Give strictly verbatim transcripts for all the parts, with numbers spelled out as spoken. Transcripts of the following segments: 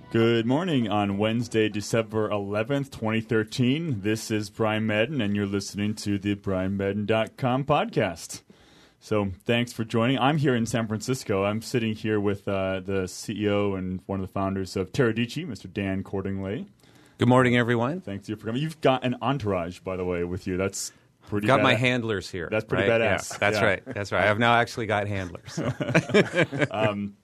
Good morning on Wednesday, December eleventh, twenty thirteen. This is Brian Madden, and you're listening to the brian madden dot com podcast. So thanks for joining. I'm here in San Francisco. I'm sitting here with uh, the C E O and one of the founders of Teradici, Mister Dan Cordingley. Good morning, everyone. Thanks to you for coming. You've got an entourage, by the way, with you. That's pretty Got badass. my handlers here. That's pretty right? badass. Yeah, that's yeah. right. That's right. I've now actually got handlers. So. um,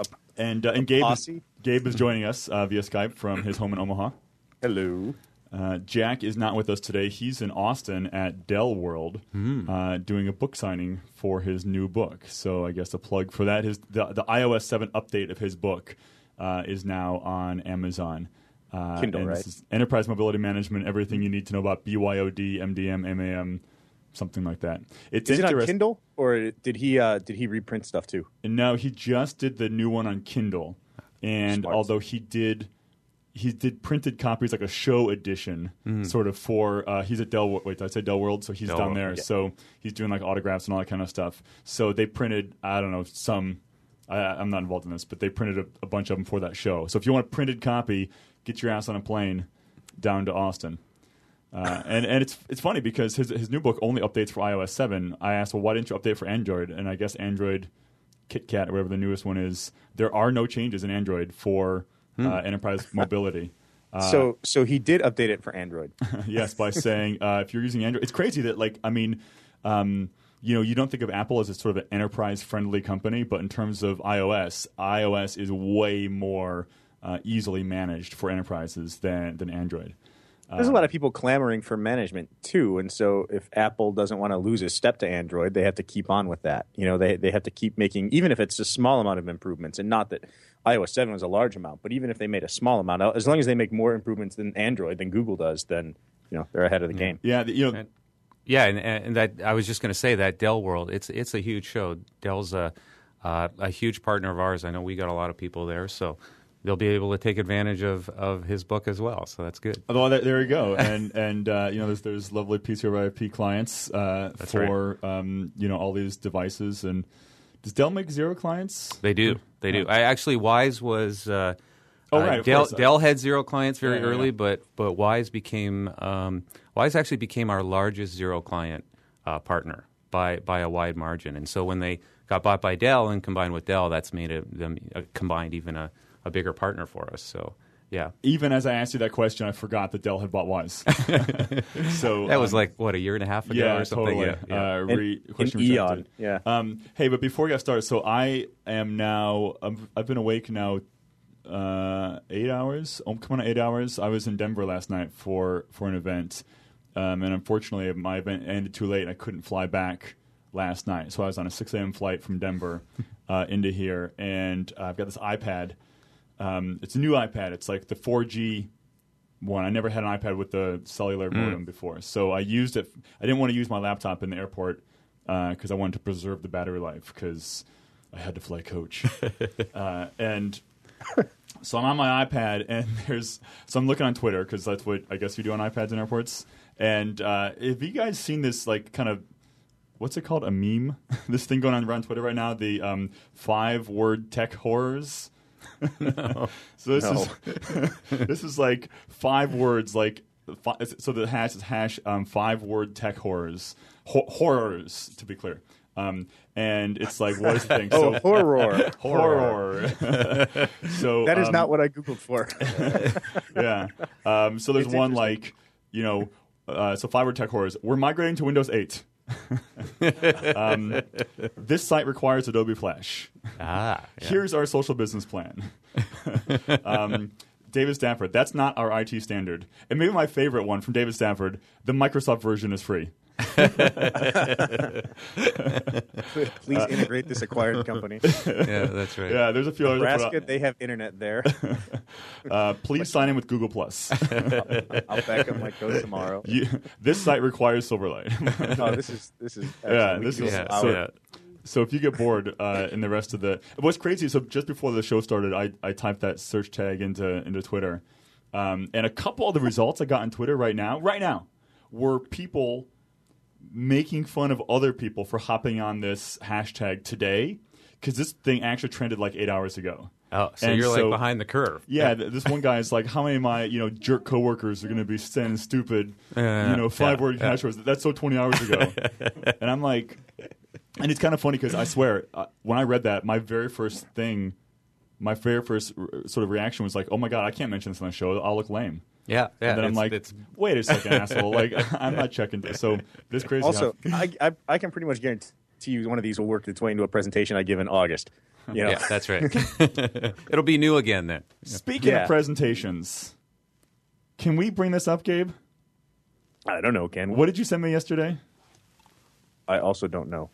and uh, and Gabe is, Gabe is joining us uh, via Skype from his home in Omaha. Hello. Uh, Jack is not with us today. He's in Austin at Dell World mm. uh, doing a book signing for his new book. So I guess a plug for that. His the, the i O S seven update of his book uh, is now on Amazon. Uh, Kindle, and right? This is Enterprise Mobility Management, everything you need to know about B Y O D, M D M, M A M, something like that. It's Is it on interest- Kindle, or did he uh, did he reprint stuff too? No, he just did the new one on Kindle. And Smart. although he did he did printed copies, like a show edition, mm. sort of for, uh, he's at Dell, wait, did I say Dell World? So he's Dell down World, there. yeah. So he's doing like autographs and all that kind of stuff. So they printed, I don't know, some, I, I'm not involved in this, but they printed a, a bunch of them for that show. So if you want a printed copy, get your ass on a plane down to Austin. Uh, and and it's it's funny because his his new book only updates for i O S seven. I asked, well, why didn't you update for Android? And I guess Android KitKat, or whatever the newest one is, there are no changes in Android for hmm. uh, enterprise mobility. Uh, so so he did update it for Android. yes, by saying uh, if you're using Android, it's crazy that like I mean, um, you know, you don't think of Apple as a sort of an enterprise-friendly company, but in terms of iOS, iOS is way more uh, easily managed for enterprises than than Android. There's a lot of people clamoring for management too, and so if Apple doesn't want to lose a step to Android, they have to keep on with that. You know, they they have to keep making, even if it's a small amount of improvements, and not that i O S seven was a large amount, but even if they made a small amount, as long as they make more improvements than Android than Google does, then you know they're ahead of the yeah. game. Yeah, the, you know. And, yeah, and, and that I was just going to say that Dell World, it's it's a huge show. Dell's a uh, a huge partner of ours. I know we got a lot of people there, so they'll be able to take advantage of, of his book as well. So that's good. Well, there, there you go. And and uh, you know, there's there's lovely P C O I P clients uh, That's for right. um, you know all these devices. And does Dell make Zero clients? They do. They do. I actually Wise was. Uh, oh uh, right. Dell course. Dell had Zero clients very Yeah, yeah, early, yeah. but but Wise became um, Wise actually became our largest Zero client uh, partner by by a wide margin. And so when they got bought by Dell and combined with Dell, that's made it, them uh, combined even a. a bigger partner for us. So, yeah. Even as I asked you that question, I forgot that Dell had bought Wise. so that was um, like, what, a year and a half ago yeah, or something? Totally. Yeah, yeah. Uh, re- In, question in rejected. Eon, yeah. Um, hey, but before we get started, so I am now, I'm, I've been awake now uh, eight hours, oh, come on, eight hours. I was in Denver last night for, for an event, um, and unfortunately my event ended too late and I couldn't fly back last night. So I was on a six a.m. flight from Denver uh, into here, and uh, I've got this iPad. Um, it's a new iPad. It's like the four G one. I never had an iPad with the cellular Mm. modem before. So I used it. I didn't want to use my laptop in the airport because uh, I wanted to preserve the battery life because I had to fly coach. uh, and so I'm on my iPad, and there's – so I'm looking on Twitter because that's what I guess you do on iPads in airports. And uh, have you guys seen this like kind of – what's it called? A meme? This thing going on around Twitter right now, the um, five-word tech horrors. No. So this No. is this is like five words, like fi- so the hash is hash um, five word tech horrors, Ho- horrors to be clear, um, and it's like what is the thing? Oh, So, horror. horror. So That is um, not what I Googled for. yeah. Um, so there's It's one interesting. like you know, uh, so five word tech horrors. We're migrating to Windows eight. um, this site requires Adobe Flash. Ah, yeah. Here's our social business plan. um, David Stafford, that's not our I T standard. And maybe my favorite one from David Stafford, the Microsoft version is free. Please integrate this acquired company. yeah, that's right. Yeah, there's a few others. Nebraska, they have internet there. Uh, please sign in with Google Plus. I'll back up my code tomorrow. You, this site requires Silverlight. Oh, this is this is Yeah, excellent. We this can do is- this Yeah, so- hour. yeah. So if you get bored uh, in the rest of the, what's crazy? So just before the show started, I, I typed that search tag into into Twitter, um, and a couple of the results I got on Twitter right now, right now, were people making fun of other people for hopping on this hashtag today, because this thing actually trended like eight hours ago. Oh, so And you're so- like behind the curve. Yeah, th- this one guy is like, how many of my you know jerk coworkers are going to be saying stupid, Uh, you know, five yeah, word yeah. catchwords? That's so twenty hours ago, and I'm like, and it's kind of funny because I swear, uh, when I read that, my very first thing, my very first r- sort of reaction was like, oh my god, I can't mention this on the show. I'll look lame. Yeah, yeah. And then I'm it's- like, it's, wait a second, asshole. Like, I'm not checking. This. So this crazy. Also, how- I, I I can pretty much guarantee you one of these will work its way into a presentation I give in August. You know? yeah, that's right. It'll be new again then. speaking Yeah. of presentations, can we bring this up, Gabe? I don't know, Ken. What did you send me yesterday? I also don't know.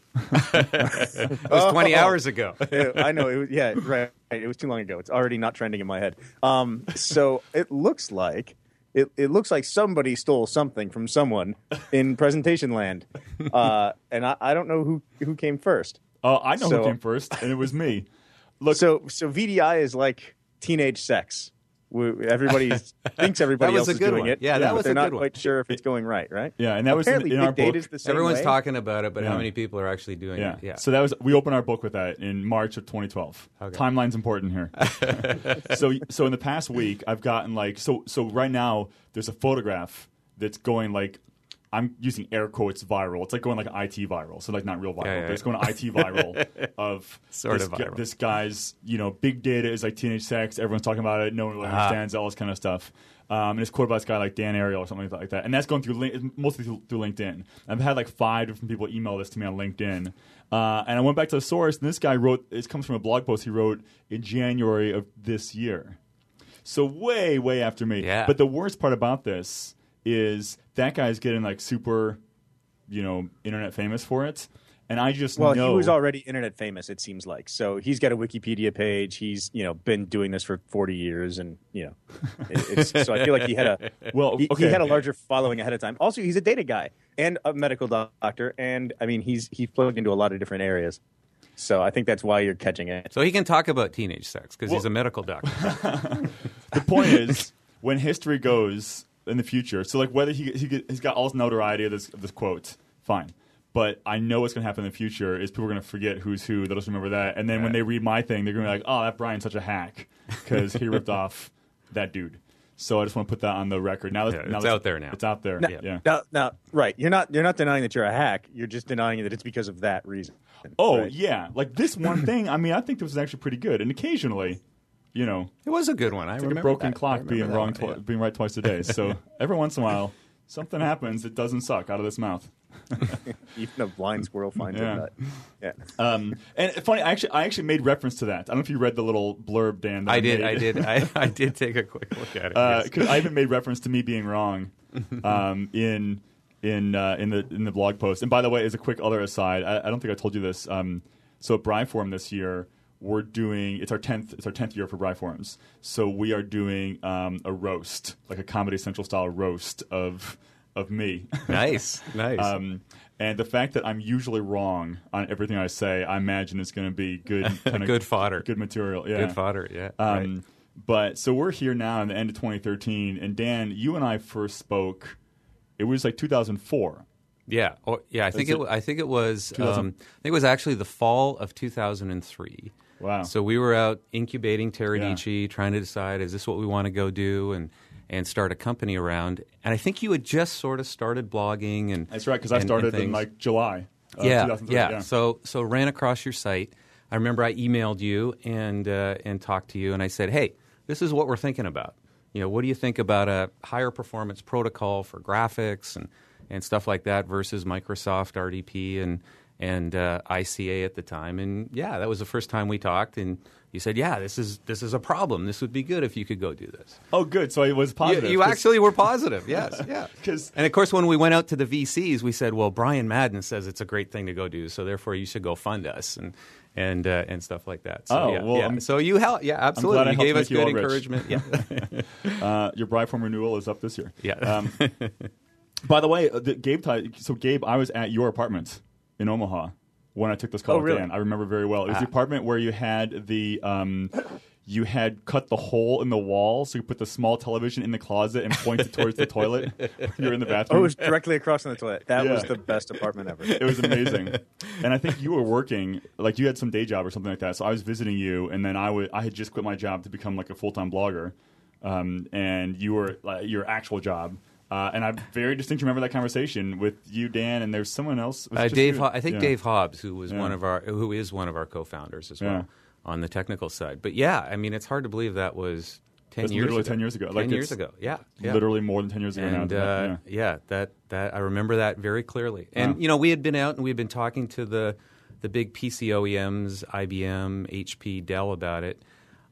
It was twenty hours ago. Yeah, I know. It was, yeah, right. It was too long ago. It's already not trending in my head. Um, so it looks like it, it looks like somebody stole something from someone in presentation land, uh, and I, I don't know who who came first. Oh, I know So- who came first, and it was me. Look, So so V D I is like teenage sex. We- Everybody thinks everybody That was else a is good doing one. it. Yeah, that but was they're a not good one. quite sure if it's going right. Right? yeah, and that was in, Apparently, in big our data book. is the same Everyone's way. talking about it, but Yeah. how many people are actually doing Yeah. it? Yeah. So that was we opened our book with that in March of twenty twelve. Okay. Timeline's important here. so so in the past week, I've gotten like so so right now there's a photograph that's going like I'm using air quotes viral. It's like going like I T viral, so like not real viral, Yeah, yeah, but it's yeah. going I T viral of Sort this, of gu- viral. this guy's you know big data is like teenage sex. Everyone's talking about it. No one really Ah. understands all this kind of stuff. Um, and it's quoted by this guy like Dan Ariely or something like that. And that's going through link, mostly through, through LinkedIn. I've had like five different people email this to me on LinkedIn. Uh, and I went back to the source, and this guy wrote, it comes from a blog post he wrote in January of this year. So way, way after me. Yeah. But the worst part about this is that guy's getting like super, you know, internet famous for it. And I just Well, know. he was already internet famous, it seems like. So he's got a Wikipedia page. He's you know been doing this for forty years, and you know, it, it's, so I feel like he had a Well, he, okay. he had a larger following ahead of time. Also, he's a data guy and a medical doctor, and I mean, he's he's plugged into a lot of different areas. So I think that's why you're catching it. So he can talk about teenage sex because he's Well- a medical doctor. The point is, when history goes in the future, so like whether he, he get, he's got all this notoriety of this, of this quote, fine. But I know what's going to happen in the future is people are going to forget who's who. They'll just remember that. And then when they read my thing, they're going to be like, oh, that Brian's such a hack because he ripped off that dude. So I just want to put that on the record. Now, that, Yeah, now it's that's- out there now. It's out there. Now, yeah. now, now, right? You're not you're not denying that you're a hack. You're just denying that it's because of that reason. Oh, right? yeah. Like this one thing, I mean, I think this was actually pretty good. And occasionally, you know, It was a good one. I it's like remember a broken that. I clock remember being that wrong, one, twi- yeah. being right twice a day. So every once in a while, something happens that doesn't suck out of this mouth. Even a blind squirrel finds Yeah. a nut. Yeah. Um, and funny, I actually, I actually made reference to that. I don't know if you read the little blurb, Dan. That I did. made. I did. I, I did take a quick look at it. yes. Because I even made reference to me being wrong um, in in uh, in the in the blog post. And by the way, as a quick other aside, I, I don't think I told you this. Um, so at Bryforum this year, we're doing it's our tenth it's our tenth year for Bryforums. So we are doing um, a roast, like a Comedy Central style roast of of me. Nice. Nice. Um, and the fact that I'm usually wrong on everything I say, I imagine is going to be good, kinda Good fodder. good material. Yeah, Good fodder. Yeah. Um, right. But so we're here now in the end of twenty thirteen, and Dan, you and I first spoke. It was like two thousand four. Yeah. Oh, yeah. I think Is it. it- I think it was. two thousand Um, I think it was actually the fall of two thousand three. Wow. So we were out incubating Teradici, trying to decide is this what we want to go do and and start a company around. And I think you had just sort of started blogging and That's right, because I and- and started in things. like July. Of yeah, two thousand three. yeah. So so ran across your site. I remember I emailed you and uh, and talked to you, and I said, hey, this is what we're thinking about. You know, what do you think about a higher performance protocol for graphics and, and stuff like that versus Microsoft R D P and and uh, I C A at the time? And yeah, that was the first time we talked, and you said, yeah, this is this is a problem. This would be good if you could go do this. Oh, good. So it was You, positive. you 'cause- actually were positive, yes, yeah. 'Cause- And of course, when we went out to the V Cs, we said, "Well, Brian Madden says it's a great thing to go do, so therefore you should go fund us and and uh, and stuff like that." So, Oh, yeah, well, yeah. I'm- so you helped, yeah, absolutely. glad I You helped gave make us you good all rich. encouragement. Yeah, Uh, your Bryform renewal is up this year. yeah. Um, by the way, uh, the, Gabe. T- so Gabe, I was at your apartment in Omaha when I took this call Oh, with really? Dan. I remember very well. It was the Ah. apartment where you had the um, you had cut the hole in the wall so you put the small television in the closet and point it towards the toilet when you're in the bathroom. Oh, it was directly across from the toilet. That Yeah. was the best apartment ever. It was amazing. And I think you were working, like you had some day job or something like that. So I was visiting you, and then I would I had just quit my job to become like a full-time blogger. Um, and you were like your actual job. Uh, and I very distinctly remember that conversation with you, Dan, and there's someone else. Was it Uh, just Dave, you? Ho- I think Yeah. Dave Hobbs, who was Yeah. one of our, who is one of our co-founders as well Yeah. on the technical side. But yeah, I mean, it's hard to believe that was ten That's years literally ago. ten years ago. Ten Like, years it's ago, yeah, yeah. Literally more than ten years ago And now. uh, Yeah. yeah, that that I remember that very clearly. And Wow. you know, we had been out and we had been talking to the the big P C O E Ms, I B M, H P, Dell about it.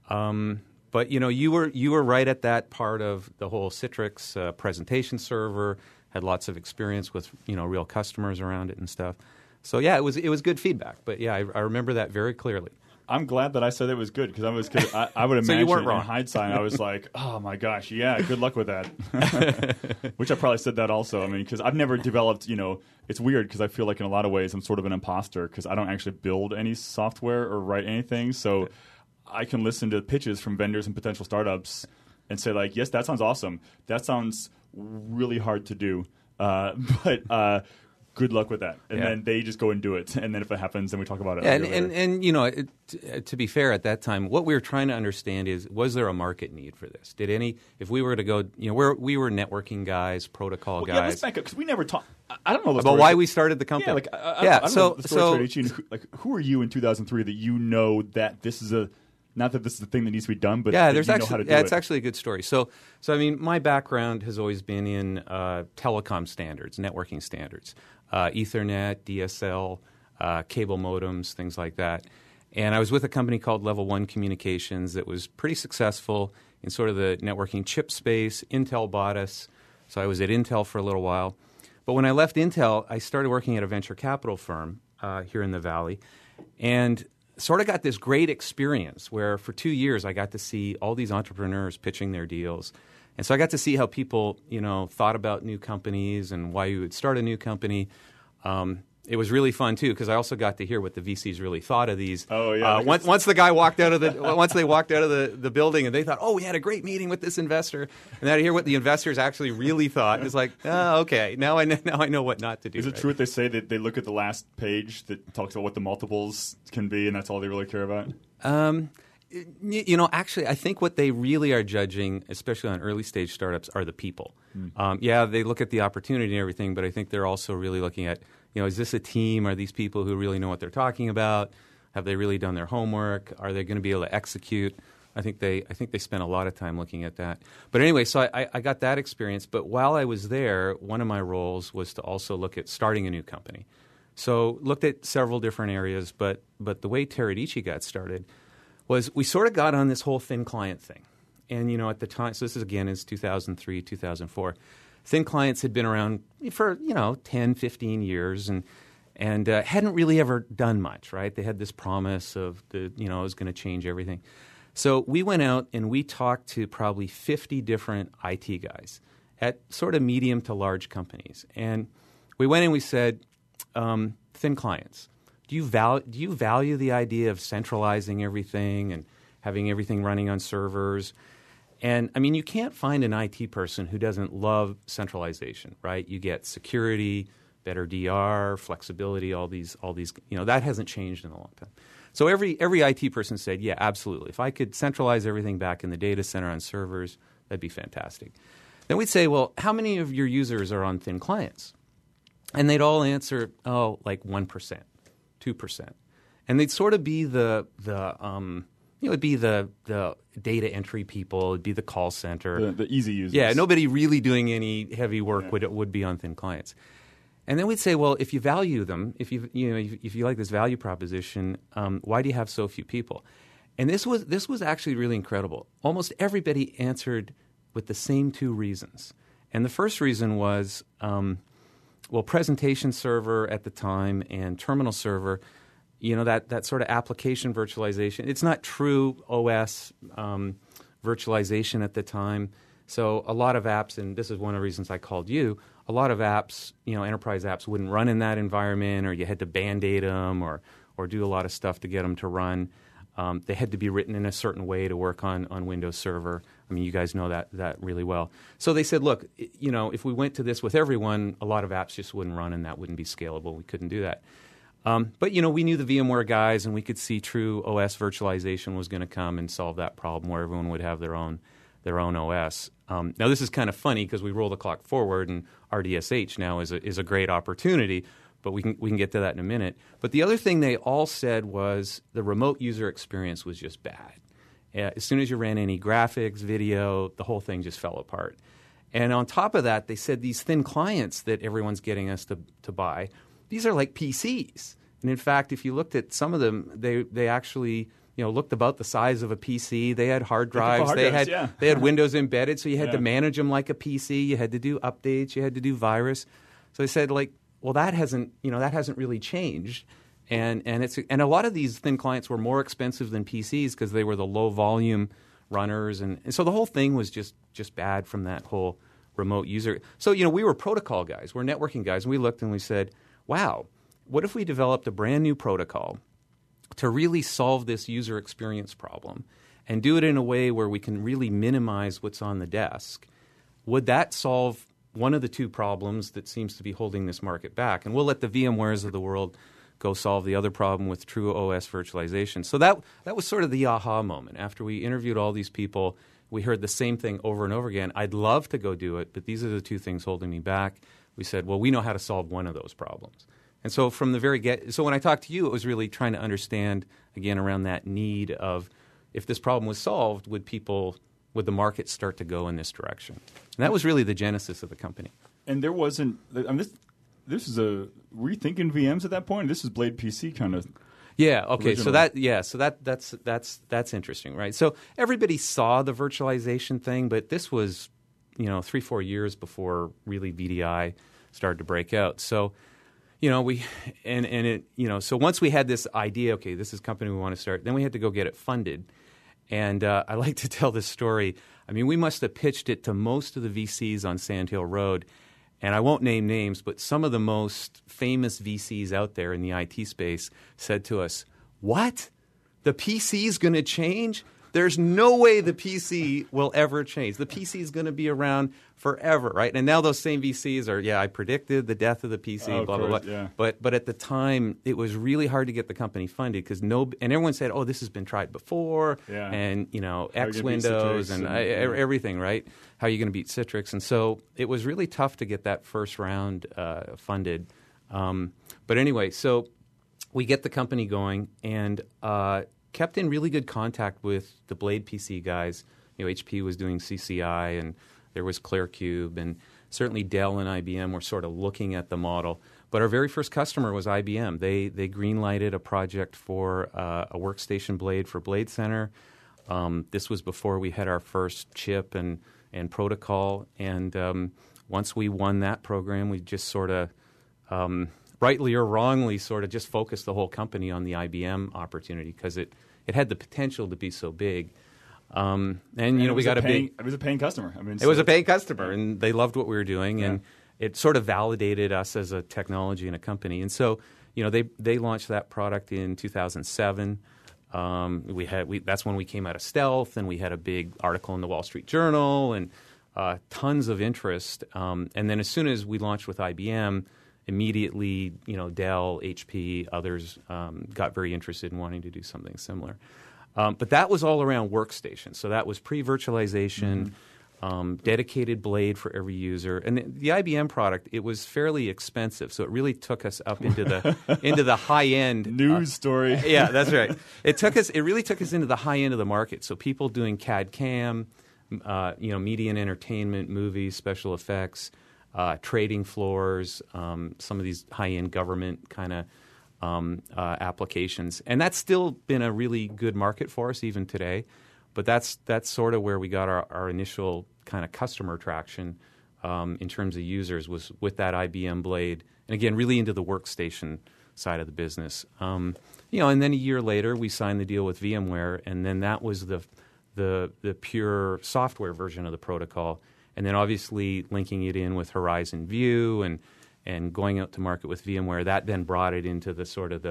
Um, but you know, you were you were right at that part of the whole Citrix uh, presentation server. Had lots of experience with you know real customers around it and stuff. So yeah, it was it was good feedback. But yeah, I, I remember that very clearly. I'm glad that I said it was good because I was. Cause I, I would So imagine you weren't in wrong. hindsight, I was like, "Oh my gosh, yeah, good luck with that." Which I probably said that also. I mean, because I've never developed. You know, it's weird because I feel like in a lot of ways I'm sort of an imposter because I don't actually build any software or write anything. So I can listen to pitches from vendors and potential startups and say like, "Yes, that sounds awesome. That sounds really hard to do." Uh, but uh, good luck with that. And Yeah. then they just go and do it. And then if it happens, then we talk about it. Yeah, and, a year and, later. and you know, it, t- to be fair, at that time, what we were trying to understand is, was there a market need for this? Did any, if we were to go, you know, we're, we were networking guys, protocol Well, guys. yeah, let's back up because we never talked. I don't know the about story. why we started the company. Yeah, like I, I, yeah, I don't so know the story so of Tradici, and who, like who are you in two thousand three that you know that this is a not that this is the thing that needs to be done, but yeah, that there's you know actually how to do yeah, it. it's actually a good story. So so I mean, my background has always been in uh, telecom standards, networking standards, uh, Ethernet, D S L, uh, cable modems, things like that. And I was with a company called Level One Communications that was pretty successful in sort of the networking chip space. Intel bought us, so I was at Intel for a little while. But when I left Intel, I started working at a venture capital firm uh, here in the Valley, and sort of got this great experience where for two years I got to see all these entrepreneurs pitching their deals. And so I got to see how people, you know, thought about new companies and why you would start a new company. Um, it was really fun too because I also got to hear what the V Cs really thought of these. Oh, yeah, Uh, once, once the guy walked out of the once they walked out of the, the building and they thought, oh, we had a great meeting with this investor, and then I hear what the investors actually really thought. It's like, oh, okay, now I know, now I know what not to do. Is it right? true what they say that they look at the last page that talks about what the multiples can be, and that's all they really care about? Um, y- you know, actually, I think what they really are judging, especially on early stage startups, are the people. Mm. Um, yeah, they look at the opportunity and everything, but I think they're also really looking at, you know, is this a team? Are these people who really know what they're talking about? Have they really done their homework? Are they going to be able to execute? I think they, I think they spent a lot of time looking at that. But anyway, so I, I got that experience. But while I was there, one of my roles was to also look at starting a new company. So looked at several different areas, but but the way Teradici got started was we sort of got on this whole thin client thing. And, you know, at the time, so this is again is two thousand three, two thousand four. Thin clients had been around for, you know, ten, fifteen years and and uh, hadn't really ever done much, right? They had this promise of, the you know, it was going to change everything. So we went out and we talked to probably fifty different I T guys at sort of medium to large companies. And we went and we said, um, thin clients, do you, val- do you value the idea of centralizing everything and having everything running on servers? And, I mean, you can't find an I T person who doesn't love centralization, right? You get security, better D R, flexibility, all these, all these, you know, that hasn't changed in a long time. So every every I T person said, yeah, absolutely. If I could centralize everything back in the data center on servers, that'd be fantastic. Then we'd say, well, how many of your users are on thin clients? And they'd all answer, oh, like one percent, two percent. And they'd sort of be the, the um, you know, it'd be the, the data entry people, it'd be the call center. The, the easy users. Yeah, nobody really doing any heavy work Yeah. would would be on thin clients. And then we'd say, well, if you value them, if you you know if, if you like this value proposition, um, why do you have so few people? And this was this was actually really incredible. Almost everybody answered with the same two reasons. And the first reason was, um, well, presentation server at the time and terminal server, you know, that that sort of application virtualization. It's not true O S um, virtualization at the time. So a lot of apps, and this is one of the reasons I called you, a lot of apps, you know, enterprise apps wouldn't run in that environment, or you had to Band-Aid them or, or do a lot of stuff to get them to run. Um, they had to be written in a certain way to work on, on Windows Server. I mean, you guys know that that really well. So they said, look, you know, if we went to this with everyone, a lot of apps just wouldn't run and that wouldn't be scalable. We couldn't do that. Um, but, you know, we knew the VMware guys and we could see true O S virtualization was going to come and solve that problem where everyone would have their own their own O S. Um, now, this is kind of funny because we roll the clock forward and R D S H now is a, is a great opportunity. But we can we can get to that in a minute. But the other thing they all said was the remote user experience was just bad. Uh, as soon as you ran any graphics, video, the whole thing just fell apart. And on top of that, they said these thin clients that everyone's getting us to, to buy, these are like P Cs. And in fact, if you looked at some of them, they they actually you know looked about the size of a P C. They had hard drives. Hard they drives, had yeah. they had Windows embedded, so you had yeah. to manage them like a P C. You had to do updates. You had to do virus. So they said like. Well, that hasn't, you know, that hasn't really changed, and and it's and a lot of these thin clients were more expensive than P Cs because they were the low volume runners, and, and so the whole thing was just just bad from that whole remote user. So you know, we were protocol guys, we're networking guys, and we looked and we said, wow, what if we developed a brand new protocol to really solve this user experience problem, and do it in a way where we can really minimize what's on the desk? Would that solve one of the two problems that seems to be holding this market back? And we'll let the VMwares of the world go solve the other problem with true O S virtualization. So that that was sort of the aha moment. After we interviewed all these people, we heard the same thing over and over again. I'd love to go do it, but these are the two things holding me back. We said, well, we know how to solve one of those problems. And so from the very get, so when I talked to you, it was really trying to understand, again, around that need of if this problem was solved, would people... would the market start to go in this direction? And that was really the genesis of the company. And there wasn't – I mean, this, this is a – were you thinking V Ms at that point? This is Blade P C kind of Yeah, okay. original. So that yeah, so that that's that's that's interesting, right? So everybody saw the virtualization thing, but this was, you know, three, four years before really V D I started to break out. So, you know, we and, and it you know, so once we had this idea, okay, this is a company we want to start, then we had to go get it funded. And uh, I like to tell this story. I mean, we must have pitched it to most of the V Cs on Sand Hill Road. And I won't name names, but some of the most famous V Cs out there in the I T space said to us, what? The P C is going to change? There's no way the P C will ever change. The P C is going to be around forever, right? And now those same V Cs are, yeah, I predicted the death of the P C, oh, blah, course, blah, blah. Yeah. But but at the time, it was really hard to get the company funded because no, and everyone said, oh, this has been tried before, yeah. and, you know, How X you gonna beat Windows Citrix and, and I, yeah. everything, right? How are you going to beat Citrix? And so it was really tough to get that first round uh, funded. Um, but anyway, so we get the company going, and uh, kept in really good contact with the Blade P C guys. You know, H P was doing C C I, and there was ClearCube, and certainly Dell and I B M were sort of looking at the model. But our very first customer was I B M. They they greenlighted a project for uh, a workstation blade for Blade Center. Um, this was before we had our first chip and and protocol. And um, once we won that program, we just sort of um, rightly or wrongly, sort of just focused the whole company on the I B M opportunity because it, it had the potential to be so big. Um, and, and you know, we got a, paying, big... It was a paying customer. I mean, It so was a paying customer, and they loved what we were doing, yeah. and it sort of validated us as a technology and a company. And so, you know, they, they launched that product in two thousand seven. Um, we had we, that's when we came out of stealth, and we had a big article in the Wall Street Journal, and uh, tons of interest. Um, and then as soon as we launched with I B M, immediately, you know, Dell, H P, others um, got very interested in wanting to do something similar. Um, but that was all around workstation. So that was pre-virtualization, mm-hmm. um, dedicated blade for every user. And the, the I B M product, it was fairly expensive. So it really took us up into the into the high end news uh, story. Yeah, that's right. It took us. It really took us into the high end of the market. So people doing C A D C A M, uh, you know, media and entertainment, movies, special effects, uh, trading floors, um, some of these high end government kind of um, uh, applications, and that's still been a really good market for us even today. But that's that's sort of where we got our, our initial kind of customer traction um, in terms of users was with that I B M blade, and again, really into the workstation side of the business. Um, you know, and then a year later, we signed the deal with VMware, and then that was the the the pure software version of the protocol, and then obviously linking it in with Horizon View and and going out to market with VMware. That then brought it into the sort of the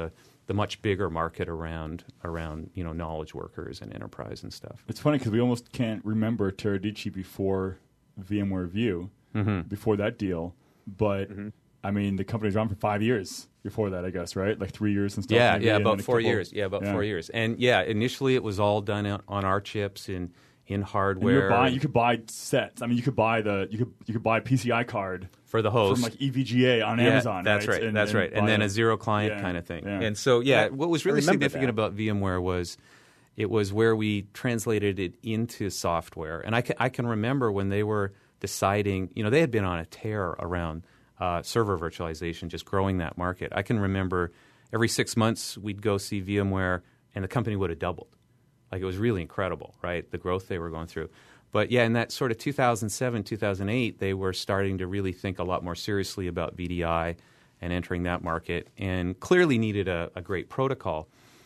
the much bigger market around around you know knowledge workers and enterprise and stuff. It's funny because we almost can't remember Teradici before VMware View, Mm-hmm. before that deal. But Mhm. I mean, the company's around for five years before that, I guess, right? Like three years and stuff. Yeah, maybe, yeah, and then about a four couple- years. Yeah, about yeah. four years. And yeah, initially it was all done on, on our chips in in And hardware. you're buying, you could buy sets. I mean, you could buy the you could you could buy a P C I card for the host. from like E V G A on Yeah, Amazon. That's right. And, that's and right. And buy then a- a zero client yeah, kind of thing. yeah. And so, yeah, Yeah, what was I really remember significant that. about VMware was it was where we translated it into software. And I can, I can remember when they were deciding, you know, they had been on a tear around uh, server virtualization, just growing that market. I can remember every six months we'd go see VMware and the company would have doubled. Like it was really incredible, right? The growth they were going through. But yeah, in that sort of two thousand seven, two thousand eight, they were starting to really think a lot more seriously about V D I and entering that market, and clearly needed a, a great protocol.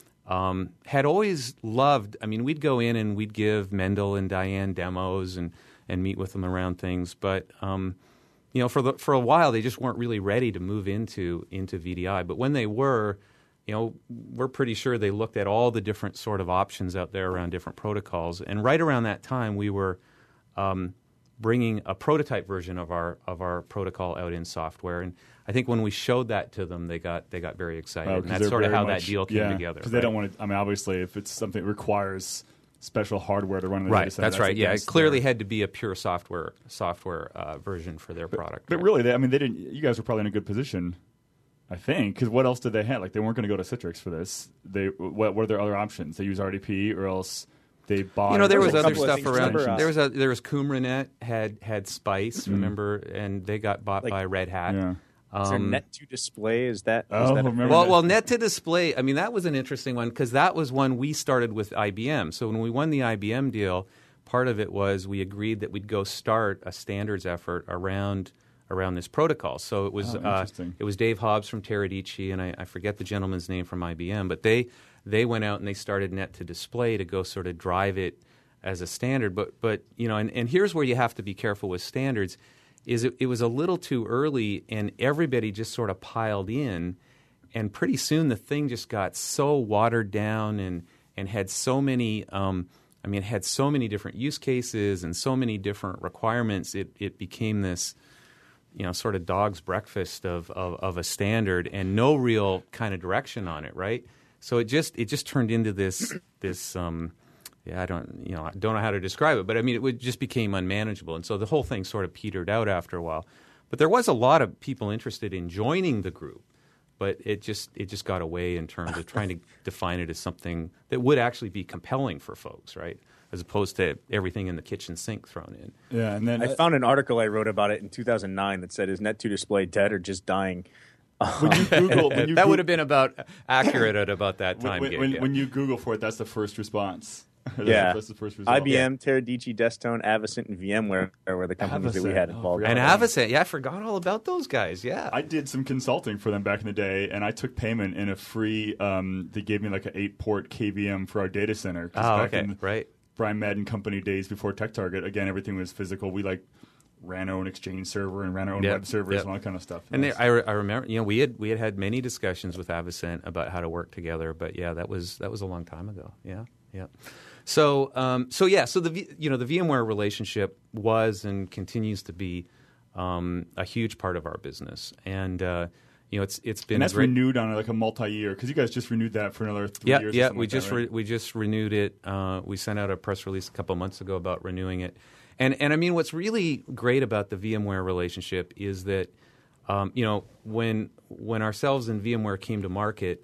Um, had always loved, I mean, we'd go in and we'd give Mendel and Diane demos and, and meet with them around things, but um, you know, for the, for a while they just weren't really ready to move into into V D I. But when they were, you know, we're pretty sure they looked at all the different sort of options out there around different protocols. And right around that time, we were um, bringing a prototype version of our of our protocol out in software. And I think when we showed that to them, they got they got very excited. Oh, and 'cause that's they're sort of very how much- that deal came yeah, together. Because right? they don't want to. I mean, obviously, if it's something that requires special hardware to run in the Right, data center, that's right. Yeah, it against clearly their- had to be a pure software software uh, version for their product. But right? really, they, I mean, they didn't. You guys were probably in a good position, I think, because what else did they have? Like, they weren't going to go to Citrix for this. They what were their other options? They use R D P, or else they bought. You know, there There was was a other couple of stuff things. around. Remember, uh, There was a there was Qumranet had had Spice, Mm-hmm. remember, and they got bought Like- by Red Hat. Yeah. Is there Um, net to display? Is that? Oh, is that a remember thing? Well, that. well, Net to Display. I mean, that was an interesting one because that was one we started with I B M. So when we won the I B M deal, part of it was we agreed that we'd go start a standards effort around around this protocol. So it was Oh, uh, interesting. it was Dave Hobbs from Teradici, and I, I forget the gentleman's name from I B M, but they they went out and they started Net to Display to go sort of drive it as a standard. But but you know, and, and here's where you have to be careful with standards. Is it, it was a little too early, and everybody just sort of piled in, and pretty soon the thing just got so watered down and and had so many, um, I mean, it had so many different use cases and so many different requirements. It it became this, you know, sort of dog's breakfast of of, of a standard and no real kind of direction on it, right? So it just it just turned into this this. Um, Yeah, I don't, you know, I don't know how to describe it, but I mean, it would just became unmanageable, and so the whole thing sort of petered out after a while. But there was a lot of people interested in joining the group, but it just it just got away in terms of trying to define it as something that would actually be compelling for folks, right? As opposed to everything in the kitchen sink thrown in. Yeah, and then I found an article I wrote about it in two thousand nine that said, "Is Net to Display dead or just dying?" when you Google, when you that Goo- would have been about accurate at about that when, time. when, Gabe, when, yeah. when you Google for it, that's the first response. That's Yeah. that's the first result. I B M, Teradici, Desktone, Avocent, and VMware were the companies that we Avocent. had Oh, involved. forgot and about Avocent, yeah, I forgot all about those guys. Yeah, I did some consulting for them back in the day, and I took payment in a free. Um, they gave me like an eight-port K V M for our data center. 'Cause oh, back okay, in right. Brian Madden Company days before TechTarget, again, everything was physical. We like ran our own Exchange server and ran our own Yep, web servers yep. and all that kind of stuff. And It there, was- I, re- I remember, you know, we had we had had many discussions with Avocent about how to work together. But yeah, that was that was a long time ago. Yeah, yeah. So um, so yeah, so the V- you know the VMware relationship was and continues to be um, a huge part of our business, and uh, you know it's it's been and that's a great, renewed on like a multi-year because you guys just renewed that for another three yeah, years. or yeah. something We like just that, right? re- we just renewed it. Uh, we sent out a press release a couple months ago about renewing it, and and I mean, what's really great about the VMware relationship is that um, you know when when ourselves and VMware came to market,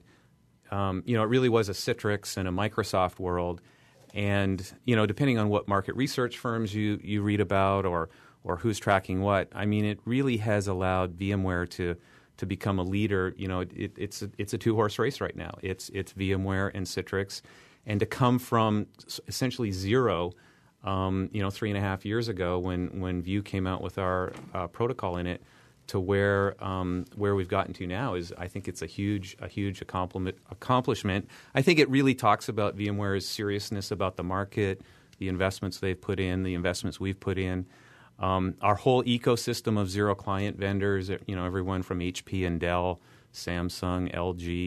um, you know, it really was a Citrix and a Microsoft world, and you know, depending on what market research firms you you read about or or who's tracking what, I mean, it really has allowed VMware to to become a leader. You know, it, it's a, it's a two horse race right now. It's it's VMware and Citrix, and to come from essentially zero, um, you know, three and a half years ago when when View came out with our uh, protocol in it, to where um, where we've gotten to now is, I think it's a huge a huge accomplishment. Accomplishment. I think it really talks about VMware's seriousness about the market, the investments they've put in, the investments we've put in. Um, our whole ecosystem of zero client vendors, you know, everyone from H P and Dell, Samsung, L G,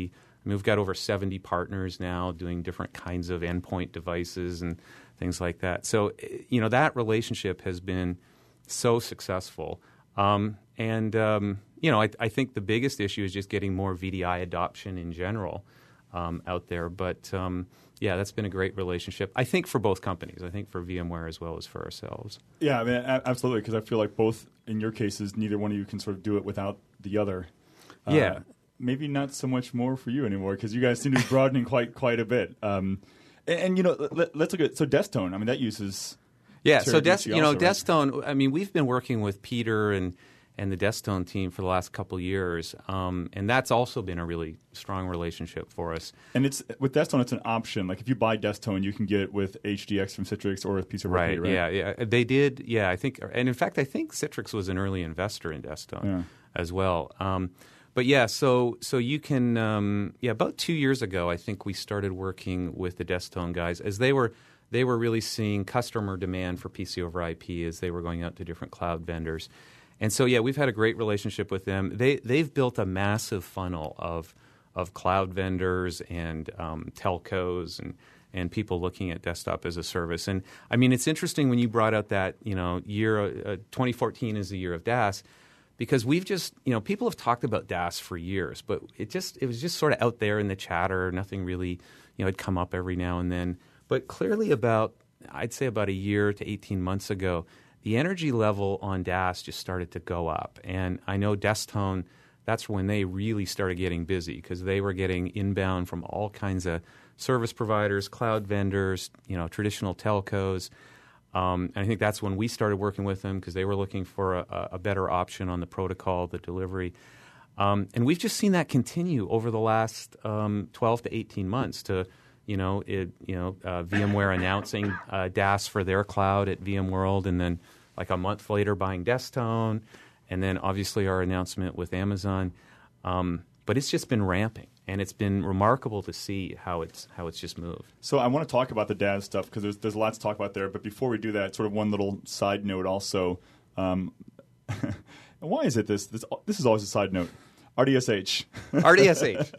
I mean, we've got over seventy partners now doing different kinds of endpoint devices and things like that. So, you know, that relationship has been so successful. Um, and, um, you know, I, I think the biggest issue is just getting more V D I adoption in general um, out there. But, um, yeah, that's been a great relationship, I think, for both companies. I think for VMware as well as for ourselves. Yeah, I mean, a- absolutely, because I feel like both, in your cases, neither one of you can sort of do it without the other. Uh, Yeah. Maybe not so much more for you anymore, because you guys seem to be broadening quite quite a bit. Um, and, and, you know, let, let's look at, so Destone, I mean, that uses... Yeah, so Des, Teradici you know, also, right? Destone, I mean, we've been working with Peter and, and the Destone team for the last couple of years, um, and that's also been a really strong relationship for us. And it's with Destone, it's an option. Like if you buy Destone, you can get it with H D X from Citrix or with P C over I P, Right, right? yeah, yeah. They did, yeah, I think, and in fact, I think Citrix was an early investor in Destone Yeah. as well. Um, but yeah, so so you can, um, yeah, about two years ago, I think we started working with the Destone guys as they were they were really seeing customer demand for P C over I P as they were going out to different cloud vendors. And so, yeah, we've had a great relationship with them. They, they've built a massive funnel of of cloud vendors and um, telcos and, and people looking at desktop as a service. And, I mean, it's interesting when you brought out that, you know, year uh, twenty fourteen is the year of D A S, because we've just, you know, people have talked about D A S for years, but it just it was just sort of out there in the chatter. Nothing really, you know, it'd come up every now and then. But clearly about, I'd say about a year to eighteen months ago, the energy level on D A S just started to go up. And I know Destone, that's when they really started getting busy because they were getting inbound from all kinds of service providers, cloud vendors, you know, traditional telcos. Um, and I think that's when we started working with them because they were looking for a, a better option on the protocol, the delivery. Um, and we've just seen that continue over the last um, twelve to eighteen months to, you know, it, you know, uh, VMware announcing uh, D A S for their cloud at VMworld, and then like a month later buying Destone, and then obviously our announcement with Amazon. Um, but it's just been ramping, and it's been remarkable to see how it's how it's just moved. So I want to talk about the D A S stuff because there's there's a lot to talk about there. But before we do that, sort of one little side note also. Um, and why is it this this this is always a side note? R D S H. R D S H.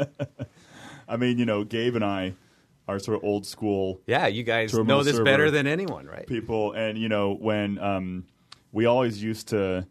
I mean, you know, Gabe and I are sort of old school. Yeah, you guys terminal know this server better than anyone, right? people, and you know when um, we always used to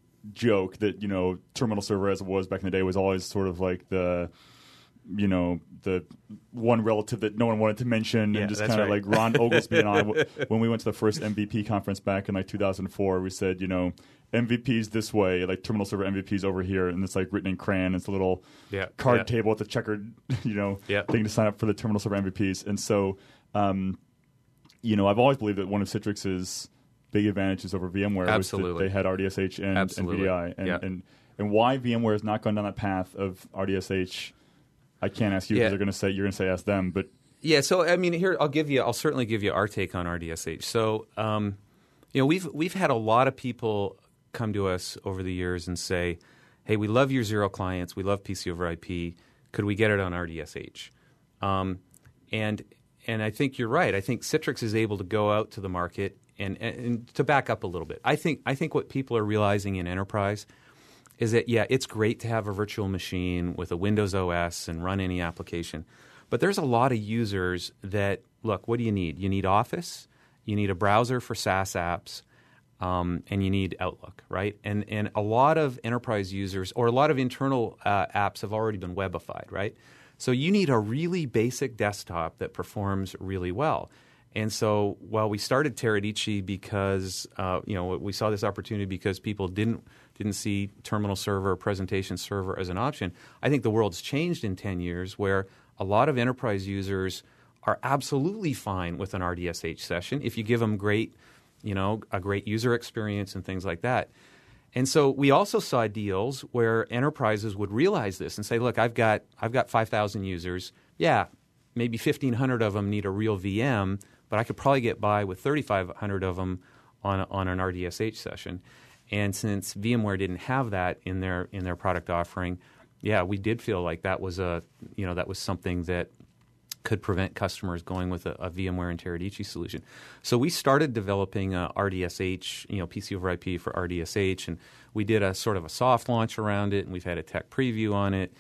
joke that you know terminal server as it was back in the day was always sort of like the you know the one relative that no one wanted to mention, Yeah, and just that's kind of right. like Ron Oglesby and I when we went to the first M V P conference back in like two thousand four, we said you know M V Ps this way, like terminal server M V Ps over here, and it's like written in crayon. It's a little Yeah, card yeah. table with a checkered you know Yeah. thing to sign up for the terminal server M V Ps, and so um, you know I've always believed that one of Citrix's big advantages over VMware Absolutely. was that they had R D S H and, and Absolutely. V D I, and, Yeah. and and why VMware has not gone down that path of R D S H. I can't ask you because Yeah. they're going to say you're going to say ask them, but Yeah, so I mean, here I'll give you. I'll certainly give you our take on R D S H. So, um, you know, we've we've had a lot of people come to us over the years and say, "Hey, we love your zero clients. We love P C over I P. Could we get it on R D S H?" Um, and and I think you're right. I think Citrix is able to go out to the market and, and, and to back up a little bit. I think I think what people are realizing in enterprise is that, yeah, it's great to have a virtual machine with a Windows O S and run any application. But there's a lot of users that, look, what do you need? You need Office, you need a browser for SaaS apps, um, and you need Outlook, right? And and a lot of enterprise users or a lot of internal uh, apps have already been webified, right? So you need a really basic desktop that performs really well. And so while we started Teradici because uh, you know we saw this opportunity because people didn't didn't see terminal server, presentation server as an option, I think the world's changed in ten years where a lot of enterprise users are absolutely fine with an R D S H session if you give them great, you know, a great user experience and things like that. And so we also saw deals where enterprises would realize this and say, look, I've got I've got five thousand users. Yeah, maybe fifteen hundred of them need a real V M, but I could probably get by with thirty-five hundred of them on on an R D S H session. And since VMware didn't have that in their in their product offering, yeah, we did feel like that was a you know that was something that could prevent customers going with a, a VMware and Teradici solution. So we started developing a R D S H, you know, P C over I P for R D S H, and we did a sort of a soft launch around it, and we've had a tech preview on it.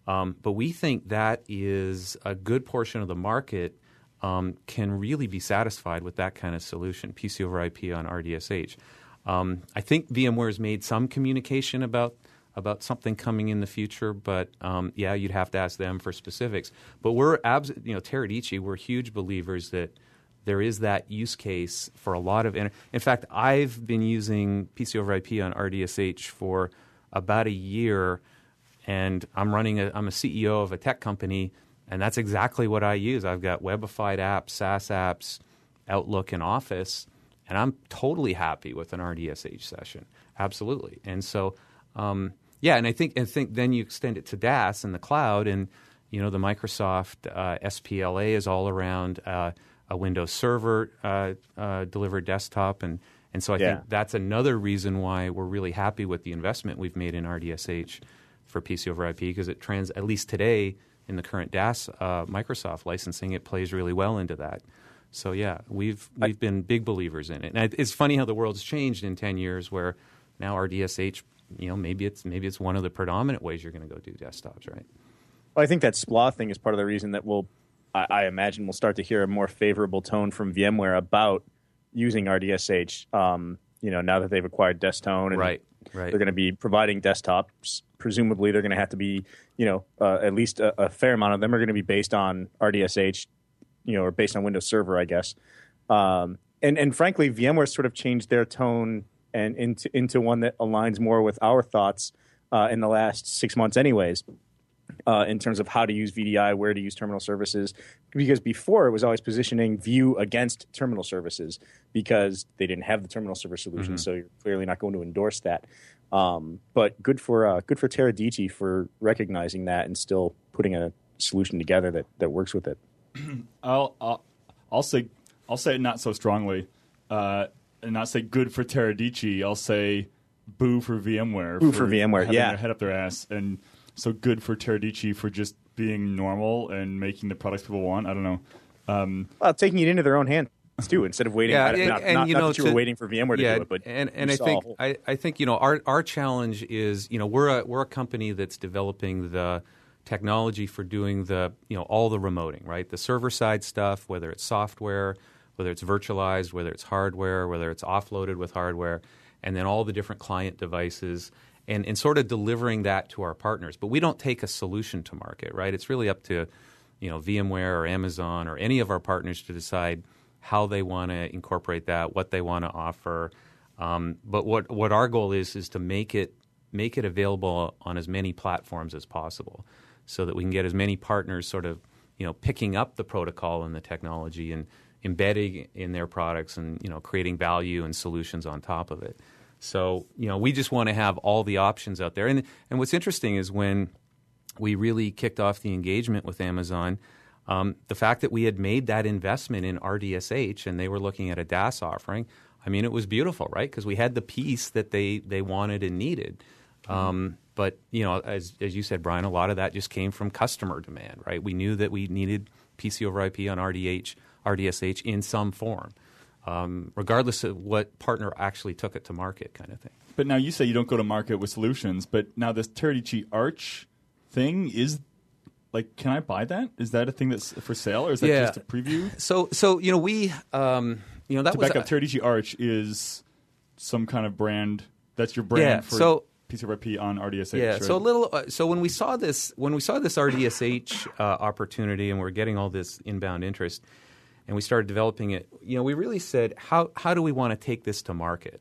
Um, but we think that is a good portion of the market um, can really be satisfied with that kind of solution, P C over I P on R D S H. Um, I think VMware's made some communication about about something coming in the future, but um, yeah, you'd have to ask them for specifics. But we're, abs- you know, Teradici, we're huge believers that there is that use case for a lot of. In fact, I've been using P C over I P on R D S H for about a year, and I'm running. A, I'm a C E O of a tech company, and that's exactly what I use. I've got webified apps, SaaS apps, Outlook, and Office, and I'm totally happy with an R D S H session. Absolutely, and so. Um, Yeah, and I think I think then you extend it to D A S in the cloud, and you know the Microsoft uh, S P L A is all around uh, a Windows Server uh, uh, delivered desktop, and and so I yeah. think that's another reason why we're really happy with the investment we've made in R D S H for P C over I P, because it trans at least today in the current D A S uh, Microsoft licensing, it plays really well into that. So yeah, we've we've I, been big believers in it, and it's funny how the world's changed in ten years, where now R D S H. You know, maybe it's maybe it's one of the predominant ways you're going to go do desktops, right? Well, I think that S P L A thing is part of the reason that we'll, I, I imagine, we'll start to hear a more favorable tone from VMware about using R D S H. Um, you know, now that they've acquired Destone, and right, right. they're going to be providing desktops. Presumably, they're going to have to be, you know, uh, at least a, a fair amount of them are going to be based on R D S H, you know, or based on Windows Server, I guess. Um, and and frankly, VMware sort of changed their tone and into into one that aligns more with our thoughts uh, in the last six months anyways, uh, in terms of how to use V D I, where to use terminal services. Because before it was always positioning View against terminal services because they didn't have the terminal server solution, mm-hmm. so you're clearly not going to endorse that. Um, but good for uh, good for Teradici for recognizing that and still putting a solution together that, that works with it. I'll, I'll I'll say I'll say it not so strongly. Uh, And not say good for Teradici, I'll say boo for VMware. Boo for, for VMware, having yeah. their head up their ass. And so good for Teradici for just being normal and making the products people want. I don't know. Um, well, taking it into their own hands too, instead of waiting. Yeah, at, and, not, and, not, you not know, that you to, were waiting for VMware to yeah, do it, but and and I think I, I think you know our our challenge is you know we're a we're a company that's developing the technology for doing the you know all the remoting, right? The server side stuff, whether it's software, whether it's virtualized, whether it's hardware, whether it's offloaded with hardware, and then all the different client devices, and, and sort of delivering that to our partners. But we don't take a solution to market, right? It's really up to you know VMware or Amazon or any of our partners to decide how they want to incorporate that, what they want to offer. Um, but what, what our goal is is to make it make it available on as many platforms as possible, so that we can get as many partners sort of you know picking up the protocol and the technology and embedding in their products and you know creating value and solutions on top of it. So you know we just want to have all the options out there. And and what's interesting is when we really kicked off the engagement with Amazon, um, the fact that we had made that investment in R D S H and they were looking at a D A S offering. I mean, it was beautiful, right? Because we had the piece that they they wanted and needed. Mm-hmm. Um, but you know, as as you said, Brian, a lot of that just came from customer demand, right? We knew that we needed P C over I P on R D H. R D S H in some form, um, regardless of what partner actually took it to market kind of thing. But now you say you don't go to market with solutions, but now this Teradici Arch thing is, like, can I buy that? Is that a thing that's for sale, or is that yeah. just a preview? So, so you know, we, um, you know, that to was... back up, Teradici Arch is some kind of brand, that's your brand yeah, for so, P C over I P on R D S H, Yeah, right? so a little, uh, so when we saw this, when we saw this R D S H uh, opportunity and we're getting all this inbound interest, and we started developing it, you know, we really said, how how do we want to take this to market?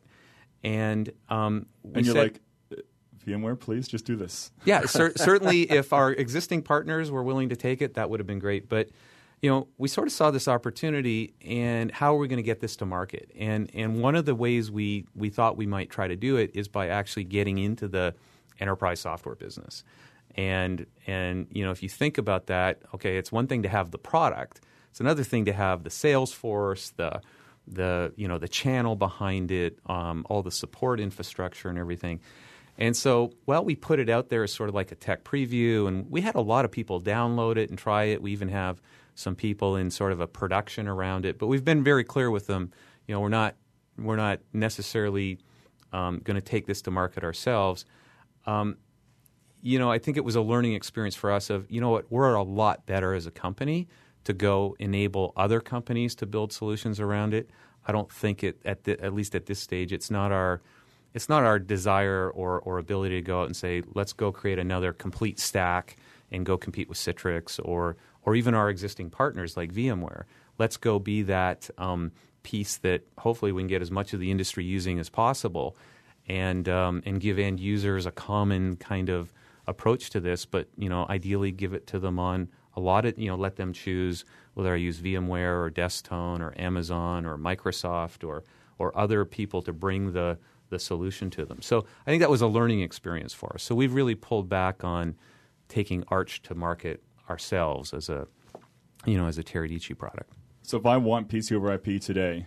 And um, we and you're said, like, VMware, please just do this. Yeah, cer- certainly if our existing partners were willing to take it, that would have been great. But, you know, we sort of saw this opportunity, and how are we going to get this to market? And and one of the ways we, we thought we might try to do it is by actually getting into the enterprise software business. And, and you know, if you think about that, okay, it's one thing to have the product. It's another thing to have the sales force, the the you know the channel behind it, um, all the support infrastructure and everything. And so, well, we put it out there as sort of like a tech preview, and we had a lot of people download it and try it. We even have some people in sort of a production around it. But we've been very clear with them. You know, we're not we're not necessarily um, going to take this to market ourselves. Um, you know, I think it was a learning experience for us of, you know what, we're a lot better as a company to go enable other companies to build solutions around it. I don't think it, at, the, at least at this stage, it's not our it's not our desire or, or ability to go out and say, let's go create another complete stack and go compete with Citrix or or even our existing partners like VMware. Let's go be that um, piece that hopefully we can get as much of the industry using as possible and um, and give end users a common kind of approach to this, but you know, ideally give it to them on a lot of, you know, let them choose whether I use VMware or Desktone or Amazon or Microsoft or or other people to bring the the solution to them. So I think that was a learning experience for us. So we've really pulled back on taking Arch to market ourselves as a, you know, as a Teradici product. So if I want P C over I P today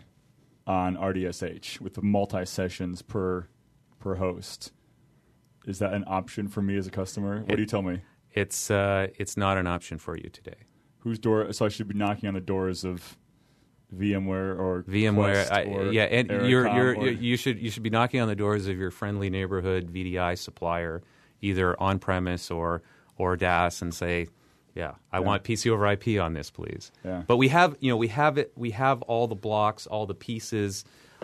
on R D S H with the multi-sessions per per host, is that an option for me as a customer? What it, do you tell me? It's uh, it's not an option for you today. Whose door? So I should be knocking on the doors of VMware or VMware, Quest I, or yeah, and you're, you're, or, you should you should be knocking on the doors of your friendly neighborhood V D I supplier, either on premise or or D A S, and say, yeah, I yeah. want P C over I P on this, please. Yeah. But we have, you know, we have it. We have all the blocks, all the pieces,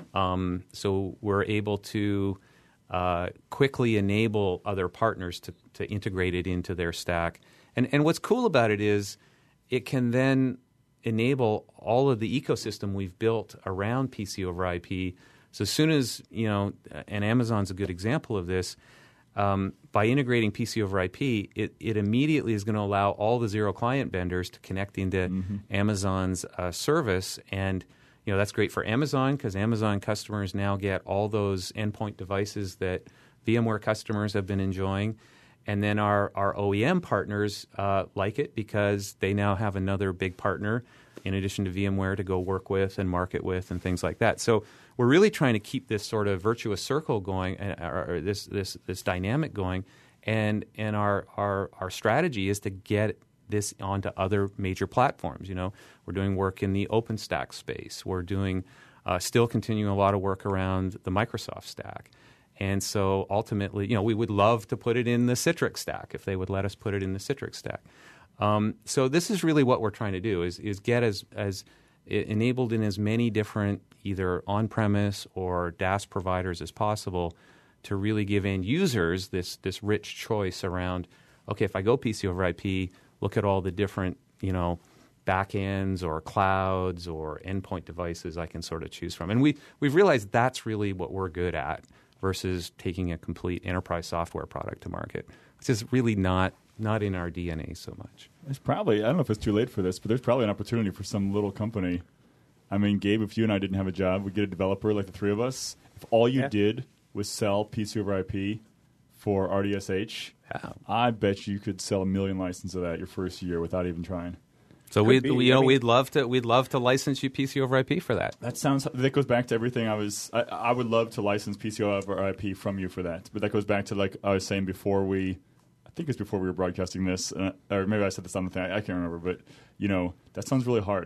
um, so we're able to uh, quickly enable other partners to to integrate it into their stack. And and what's cool about it is it can then enable all of the ecosystem we've built around P C over I P. So as soon as, you know, and Amazon's a good example of this, um, by integrating P C over I P, it, it immediately is going to allow all the zero client vendors to connect into mm-hmm. Amazon's uh, service. And, you know, that's great for Amazon because Amazon customers now get all those endpoint devices that VMware customers have been enjoying. And then our, our O E M partners uh, like it because they now have another big partner in addition to VMware to go work with and market with and things like that. So we're really trying to keep this sort of virtuous circle going, or, or this this this dynamic going. And and our, our our strategy is to get this onto other major platforms. You know, we're doing work in the OpenStack space. We're doing uh, still continuing a lot of work around the Microsoft stack. And so ultimately, you know, we would love to put it in the Citrix stack if they would let us put it in the Citrix stack. Um, so this is really what we're trying to do is is get as as enabled in as many different either on-premise or D A S providers as possible to really give end users this this rich choice around, okay, if I go P C over I P, look at all the different, you know, backends or clouds or endpoint devices I can sort of choose from. And we, we've realized that's really what we're good at versus taking a complete enterprise software product to market, which is really not not in our D N A so much. There's probably, I don't know if it's too late for this, but there's probably an opportunity for some little company. I mean, Gabe, if you and I didn't have a job, we'd get a developer like the three of us. If all you yeah. did was sell P C over I P for R D S H, yeah. I bet you could sell a million licenses of that your first year without even trying. So we, we, you know, I mean, we'd love to, we'd love to license you P C over I P for that. That sounds. That goes back to everything I was. I, I would love to license P C over I P from you for that. But that goes back to like I was saying before we. I think it's before we were broadcasting this, uh, or maybe I said this on the thing. I, I can't remember, but you know that sounds really hard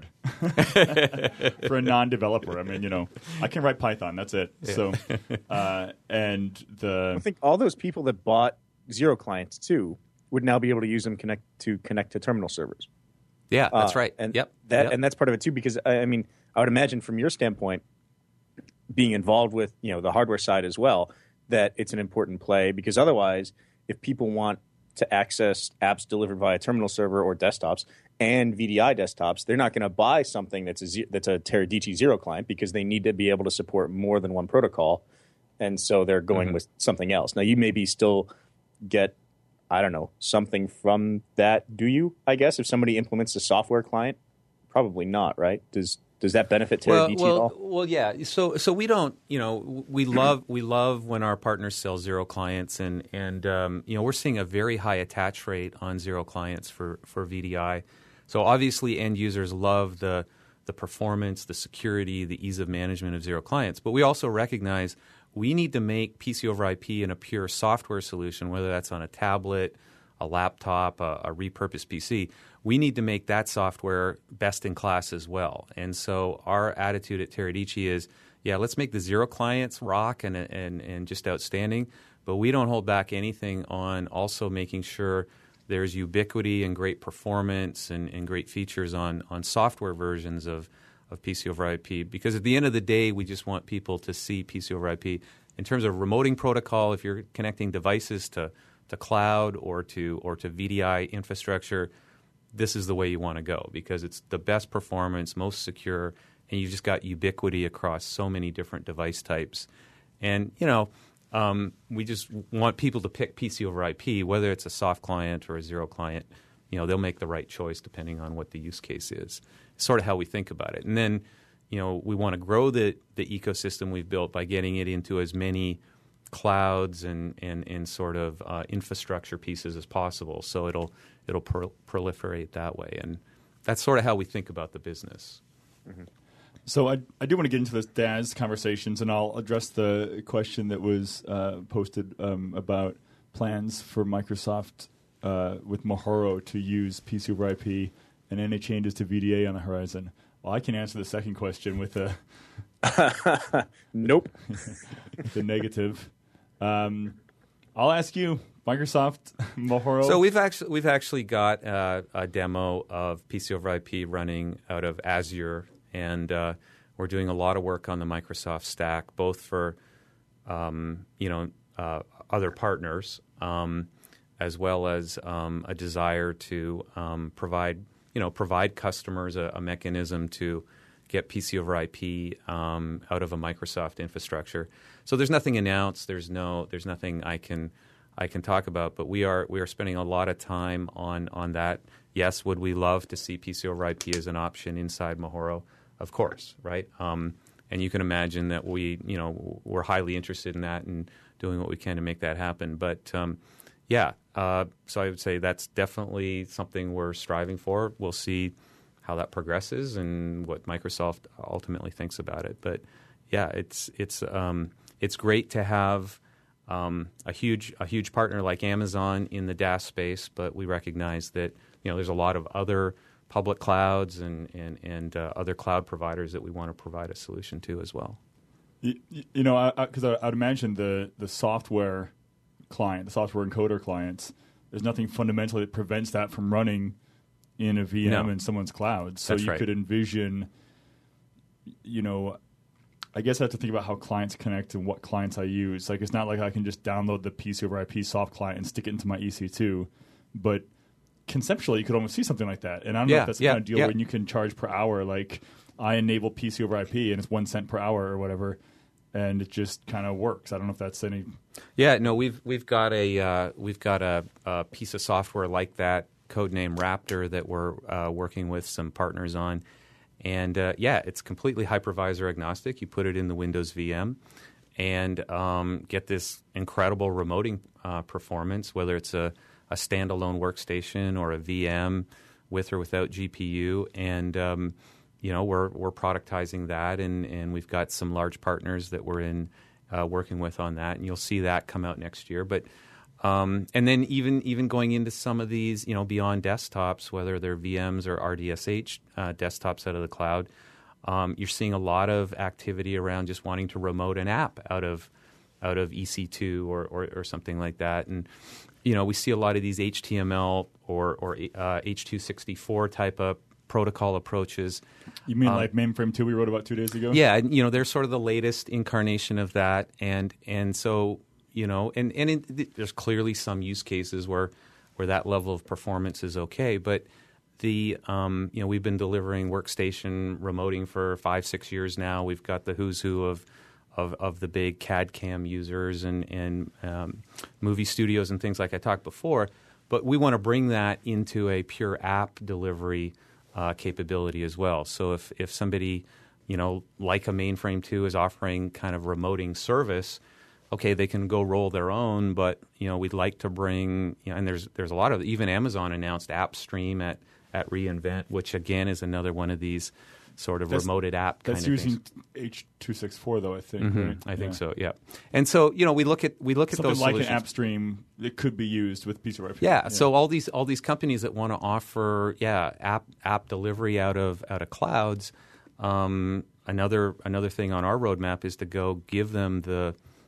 for a non-developer. I mean, you know, I can write Python. That's it. Yeah. So, uh, and the I think all those people that bought Zero clients too would now be able to use them connect to connect to terminal servers. Yeah, that's uh, right. And yep. that yep. and that's part of it too, because I, I mean, I would imagine from your standpoint, being involved with you know the hardware side as well, that it's an important play because otherwise, if people want to access apps delivered via terminal server or desktops and V D I desktops, they're not going to buy something that's a that's a Teradici Zero client because they need to be able to support more than one protocol, and so they're going mm-hmm. with something else. Now, you maybe still get, I don't know, something from that. Do you? I guess if somebody implements a software client, probably not, right? Does Does that benefit Teradici well, well, at all? Well, yeah. So, so we don't. You know, we love we love when our partners sell Zero clients, and and um, you know, we're seeing a very high attach rate on Zero clients for for V D I. So obviously, end users love the the performance, the security, the ease of management of Zero clients. But we also recognize we need to make P C over I P in a pure software solution, whether that's on a tablet, a laptop, a, a repurposed P C. We need to make that software best in class as well. And so our attitude at Teradici is, yeah, let's make the Zero clients rock and and and just outstanding, but we don't hold back anything on also making sure there's ubiquity and great performance and, and great features on, on software versions of, of P C over I P. Because at the end of the day, we just want people to see P C over I P. In terms of remoting protocol, if you're connecting devices to, to cloud or to or to V D I infrastructure, this is the way you want to go because it's the best performance, most secure, and you've just got ubiquity across so many different device types. And, you know, um, we just want people to pick P C over I P, whether it's a soft client or a zero client. You know, they'll make the right choice depending on what the use case is. It's sort of how we think about it. And then, you know, we want to grow the, the ecosystem we've built by getting it into as many clouds and, and, and sort of uh, infrastructure pieces as possible. So it'll it'll pro- proliferate that way. And that's sort of how we think about the business. Mm-hmm. So I, I do want to get into this D A S conversations, and I'll address the question that was uh, posted um, about plans for Microsoft uh, with Mahoro to use P C over I P and any changes to V D A on the horizon. Well, I can answer the second question with a nope, the negative. Um, I'll ask you, Microsoft Mahoro. So we've actually we've actually got uh, a demo of P C over I P running out of Azure. And uh, we're doing a lot of work on the Microsoft stack, both for um, you know uh, other partners, um, as well as um, a desire to um, provide you know provide customers a, a mechanism to get P C over I P um, out of a Microsoft infrastructure. So there's nothing announced. There's no there's nothing I can I can talk about. But we are we are spending a lot of time on on that. Yes, would we love to see P C over I P as an option inside Mahoro? Of course, right? Um, and you can imagine that we, you know, we're highly interested in that and doing what we can to make that happen. But um, yeah, uh, so I would say that's definitely something we're striving for. We'll see how that progresses and what Microsoft ultimately thinks about it. But yeah, it's it's um, it's great to have um, a huge a huge partner like Amazon in the D A S space. But we recognize that you know there's a lot of other public clouds and and, and uh, other cloud providers that we want to provide a solution to as well. You, you know, because I, I, I'd imagine the, the software client, the software encoder clients, there's nothing fundamentally that prevents that from running in a V M no. in someone's cloud. So That's you right. could envision, you know, I guess I have to think about how clients connect and what clients I use. Like, it's not like I can just download the P C over I P soft client and stick it into my E C two, but conceptually, you could almost see something like that. And I don't yeah, know if that's the yeah, kind of deal yeah. when you can charge per hour. Like, I enable P C over I P, and it's one cent per hour or whatever, and it just kind of works. I don't know if that's any. Yeah, no, we've we've got a uh, we've got a, a piece of software like that, codename Raptor, that we're uh, working with some partners on, and uh, yeah, it's completely hypervisor agnostic. You put it in the Windows V M, and um, get this incredible remoting uh, performance, whether it's a a standalone workstation or a V M with or without G P U. And, um, you know, we're we're productizing that, and, and we've got some large partners that we're in uh, working with on that, and you'll see that come out next year. But um, and then even even going into some of these, you know, beyond desktops, whether they're V Ms or R D S H uh, desktops out of the cloud, um, you're seeing a lot of activity around just wanting to remote an app out of out of E C two or, or, or something like that. And you know, we see a lot of these H T M L or, or uh, H two sixty-four type of protocol approaches. You mean um, like Mainframe two we wrote about two days ago? Yeah, and, you know, they're sort of the latest incarnation of that. And and so, you know, and, and it, there's clearly some use cases where, where that level of performance is okay. But, the um, you know, we've been delivering workstation remoting for five, six years now. We've got the who's who of Of, of the big C A D C A M users and, and um, movie studios and things like I talked before. But we want to bring that into a pure app delivery uh, capability as well. So if, if somebody, you know, like a Mainframe two is offering kind of remoting service, okay, they can go roll their own, but, you know, we'd like to bring, you know, and there's there's a lot of, even Amazon announced AppStream at, at reInvent, which again is another one of these sort of that's, remoted app kind of things. things. That's using H two sixty-four, though, I think. Mm-hmm. Right? I think yeah. so, yeah. And so, you know, we look at we look Something at those like solutions. an AppStream that could be used with P C over I P. Yeah, yeah, so all these all these companies that want to offer, yeah, app app delivery out of out of clouds. Um, another another thing on our roadmap is to go give them the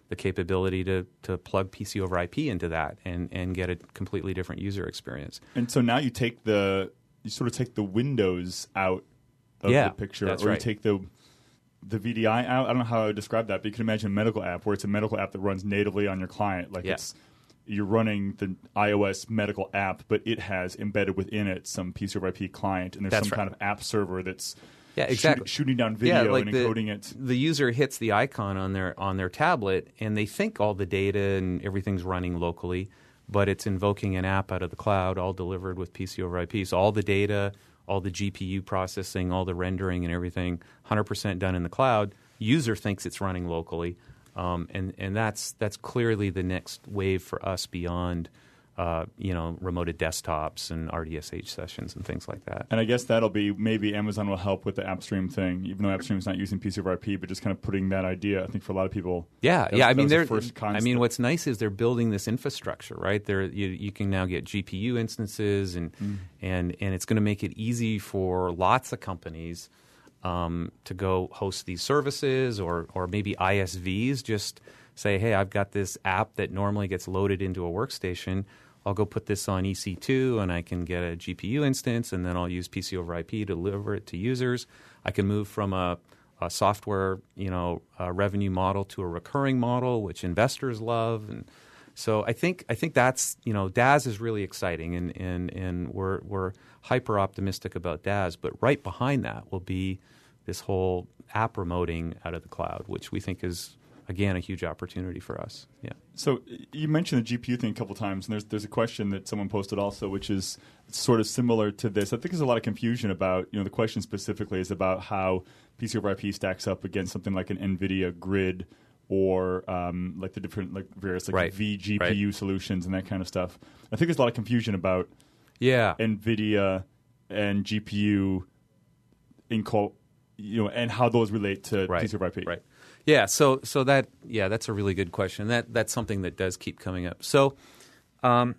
the capability to to plug P C over I P into that and, and get a completely different user experience. And so now you take the you sort of take the Windows out of yeah, the picture, that's or right. you take the the V D I out. I don't know how I would describe that, but you can imagine a medical app where it's a medical app that runs natively on your client, like yeah. it's you're running the iOS medical app, but it has embedded within it some P C over I P client, and there's That's some right. kind of app server that's Yeah, exactly. shoot, shooting down video yeah, like and the, encoding it. The user hits the icon on their on their tablet, and they think all the data and everything's running locally, but it's invoking an app out of the cloud, all delivered with P C over I P. So all the data, all the G P U processing, all the rendering and everything, one hundred percent done in the cloud. User thinks it's running locally, um, and and that's that's clearly the next wave for us beyond. Uh, you know, remoted desktops and R D S H sessions and things like that. And I guess that'll be maybe Amazon will help with the AppStream thing, even though AppStream is not using P C over I P, but just kind of putting that idea. I think for a lot of people, yeah, that, yeah. I that mean, was the they're. first I concept. mean, what's nice is they're building this infrastructure, right? There, you, you can now get G P U instances, and mm. and and it's going to make it easy for lots of companies um, to go host these services, or or maybe I S Vs just say, hey, I've got this app that normally gets loaded into a workstation. I'll go put this on E C two, and I can get a G P U instance, and then I'll use P C over I P to deliver it to users. I can move from a, a software, you know, a revenue model to a recurring model, which investors love. And so I think I think that's, you know, D A S is really exciting, and and and we're we're hyper optimistic about D A S. But right behind that will be this whole app remoting out of the cloud, which we think is, again, a huge opportunity for us. Yeah. So you mentioned the G P U thing a couple times, and there's there's a question that someone posted also, which is sort of similar to this. I think there's a lot of confusion about, you know, the question specifically is about how P C over I P stacks up against something like an NVIDIA Grid or um, like the different like various like right. vGPU right. solutions and that kind of stuff. I think there's a lot of confusion about yeah. NVIDIA and G P U in co- you know, and how those relate to right. P C over I P. Right. Yeah, so so that yeah, that's a really good question. That that's something that does keep coming up. So, um,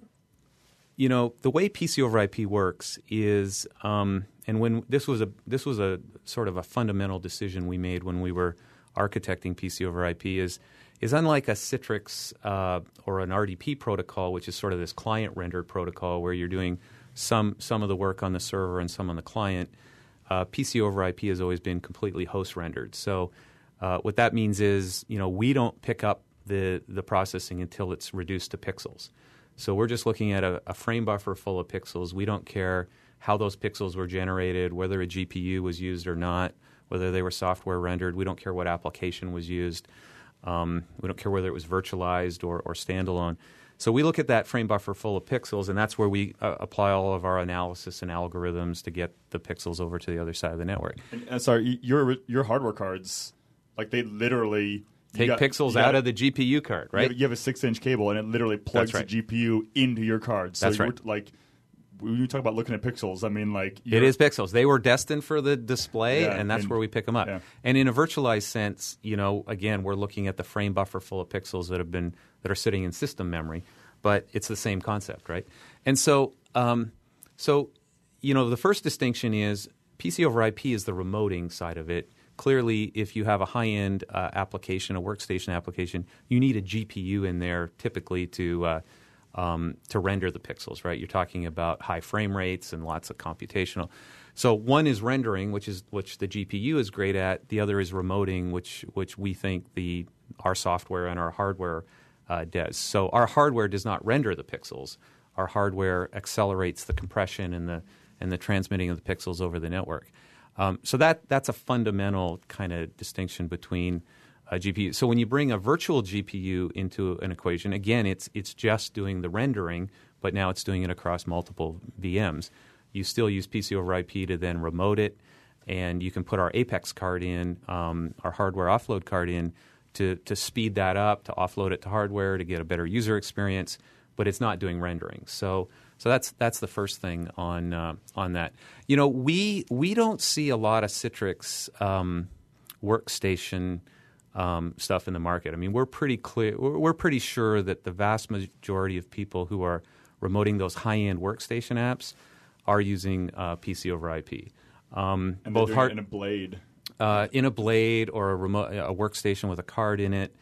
you know, the way P C over I P works is, um, and when this was a this was a sort of a fundamental decision we made when we were architecting P C over I P is is unlike a Citrix uh, or an R D P protocol, which is sort of this client rendered protocol where you're doing some some of the work on the server and some on the client. Uh, P C over I P has always been completely host rendered. So Uh, what that means is, you know, we don't pick up the, the processing until it's reduced to pixels. So we're just looking at a, a frame buffer full of pixels. We don't care how those pixels were generated, whether a G P U was used or not, whether they were software rendered. We don't care what application was used. Um, we don't care whether it was virtualized or, or standalone. So we look at that frame buffer full of pixels, and that's where we uh, apply all of our analysis and algorithms to get the pixels over to the other side of the network. And, uh, sorry, your your hardware cards, like they literally take got, pixels got, out of the G P U card, right? You have, you have a six-inch cable, and it literally plugs right. the G P U into your card. So That's you're, right. Like when you talk about looking at pixels, I mean, like it is pixels. They were destined for the display, yeah, and that's and, where we pick them up. Yeah. And in a virtualized sense, you know, again, we're looking at the frame buffer full of pixels that have been that are sitting in system memory, but it's the same concept, right? And so, um, so you know, the first distinction is P C over I P is the remoting side of it. Clearly, if you have a high-end uh, application, a workstation application, you need a G P U in there typically to uh, um, to render the pixels, right? You're talking about high frame rates and lots of computational. So one is rendering, which is which the G P U is great at. The other is remoting, which which we think the our software and our hardware uh, does. So our hardware does not render the pixels. Our hardware accelerates the compression and the and the transmitting of the pixels over the network. Um, so that that's a fundamental kind of distinction between a G P U. So when you bring a virtual G P U into an equation, again, it's it's just doing the rendering, but now it's doing it across multiple V Ms. You still use P C over I P to then remote it, and you can put our Apex card in, um, our hardware offload card in, to to speed that up, to offload it to hardware, to get a better user experience, but it's not doing rendering. So so that's that's the first thing on uh, on that. You know, we we don't see a lot of Citrix um, workstation um, stuff in the market. I mean, we're pretty clear. We're, we're pretty sure that the vast majority of people who are remoting those high-end workstation apps are using uh, P C over I P. Um, and both they're doing hard it in a blade. Uh, in a blade or a remote a workstation with a card in it.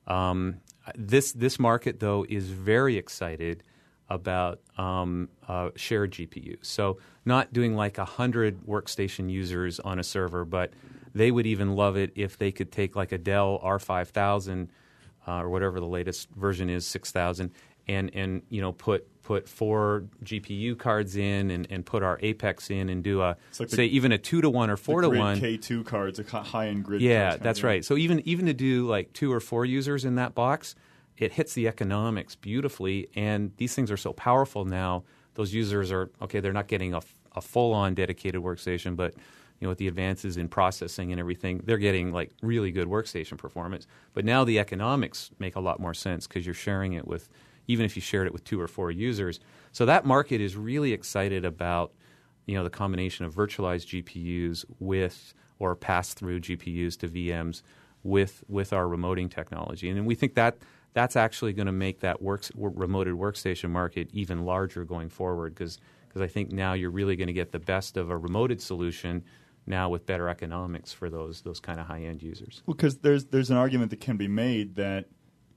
Um, this this market though is very excited about um, uh, shared G P Us. So not doing like a hundred workstation users on a server, but they would even love it if they could take like a Dell R five thousand uh, or whatever the latest version is, six thousand, and and you know put put four G P U cards in and, and put our Apex in and do a like the, say even a two to one or four the to grid one K two cards, a high end grid. Yeah, cards, that's yeah. right. So even even to do like two or four users in that box, it hits the economics beautifully. And these things are so powerful now. Those users are okay. They're not getting a, a full on dedicated workstation, but you know with the advances in processing and everything, they're getting like really good workstation performance. But now the economics make a lot more sense because you're sharing it with. Even if you shared it with two or four users. So that market is really excited about, you know, the combination of virtualized G P Us with or pass-through G P Us to V Ms with with our remoting technology. And we think that that's actually going to make that works, remoted workstation market even larger going forward because because I think now you're really going to get the best of a remoted solution now with better economics for those those kind of high-end users. Well, because there's there's an argument that can be made that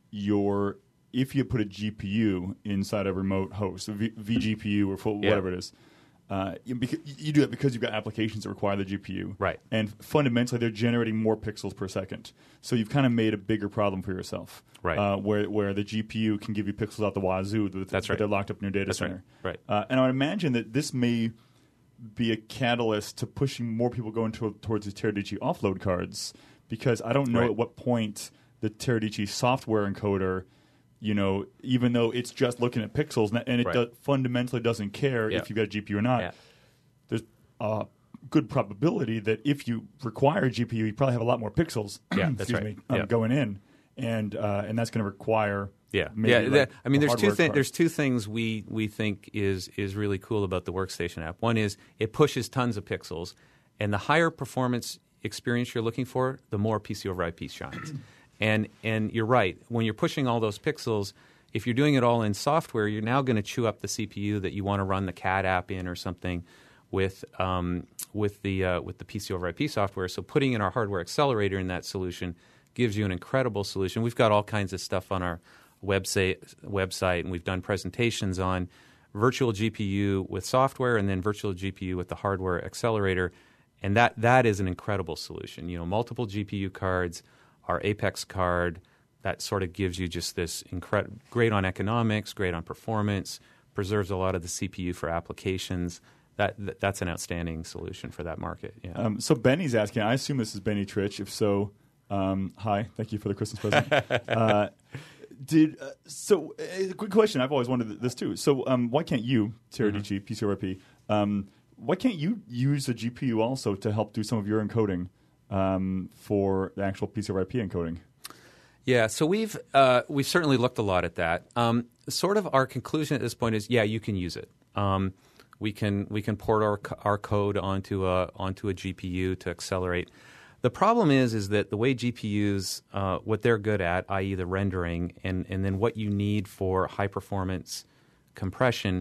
your if you put a G P U inside a remote host, a v- vGPU or full, yeah. whatever it is, uh, you, beca- you do that because you've got applications that require the G P U. Right. And fundamentally, they're generating more pixels per second. So you've kind of made a bigger problem for yourself. Right. Uh, where where the G P U can give you pixels out the wazoo, but That's right. they're locked up in your data That's center. Right. Uh, and I would imagine that this may be a catalyst to pushing more people going to, towards the Teradici offload cards because I don't know Right. at what point the Teradici software encoder – you know, even though it's just looking at pixels and it right. do, fundamentally doesn't care yeah. if you've got a G P U or not, yeah. there's a good probability that if you require a G P U, you probably have a lot more pixels Yeah, that's excuse right. me, um, yeah. going in. And uh, and that's going to require yeah maybe yeah. like That, I mean, the there's two hardware things. card. There's two things we we think is is really cool about the Workstation app. One is it pushes tons of pixels, and the higher performance experience you're looking for, the more P C over I P shines. and and you're right. When you're pushing all those pixels, if you're doing it all in software, you're now going to chew up the C P U that you want to run the C A D app in or something with um, with the uh, with the P C over I P software. So putting in our hardware accelerator in that solution gives you an incredible solution. We've got all kinds of stuff on our website, website, and we've done presentations on virtual G P U with software and then virtual G P U with the hardware accelerator, and that that is an incredible solution. You know, multiple G P U cards, our Apex card. That sort of gives you just this incredible, great on economics, great on performance, preserves a lot of the C P U for applications. That, that that's an outstanding solution for that market. Yeah. Um, so Benny's asking. I assume this is Benny Trich. If so, um, hi. Thank you for the Christmas present. uh, did uh, so? Uh, quick question. I've always wondered this too. So um, why can't you, Teradici, mm-hmm. P C over I P? Um, why can't you use the G P U also to help do some of your encoding um, for the actual P C over I P encoding? Yeah, so we've uh, we've certainly looked a lot at that. Um, sort of our conclusion at this point is, yeah, you can use it. Um, we can we can port our our code onto a onto a G P U to accelerate. The problem is is that the way G P Us, uh, what they're good at, that is, the rendering, and and then what you need for high performance compression,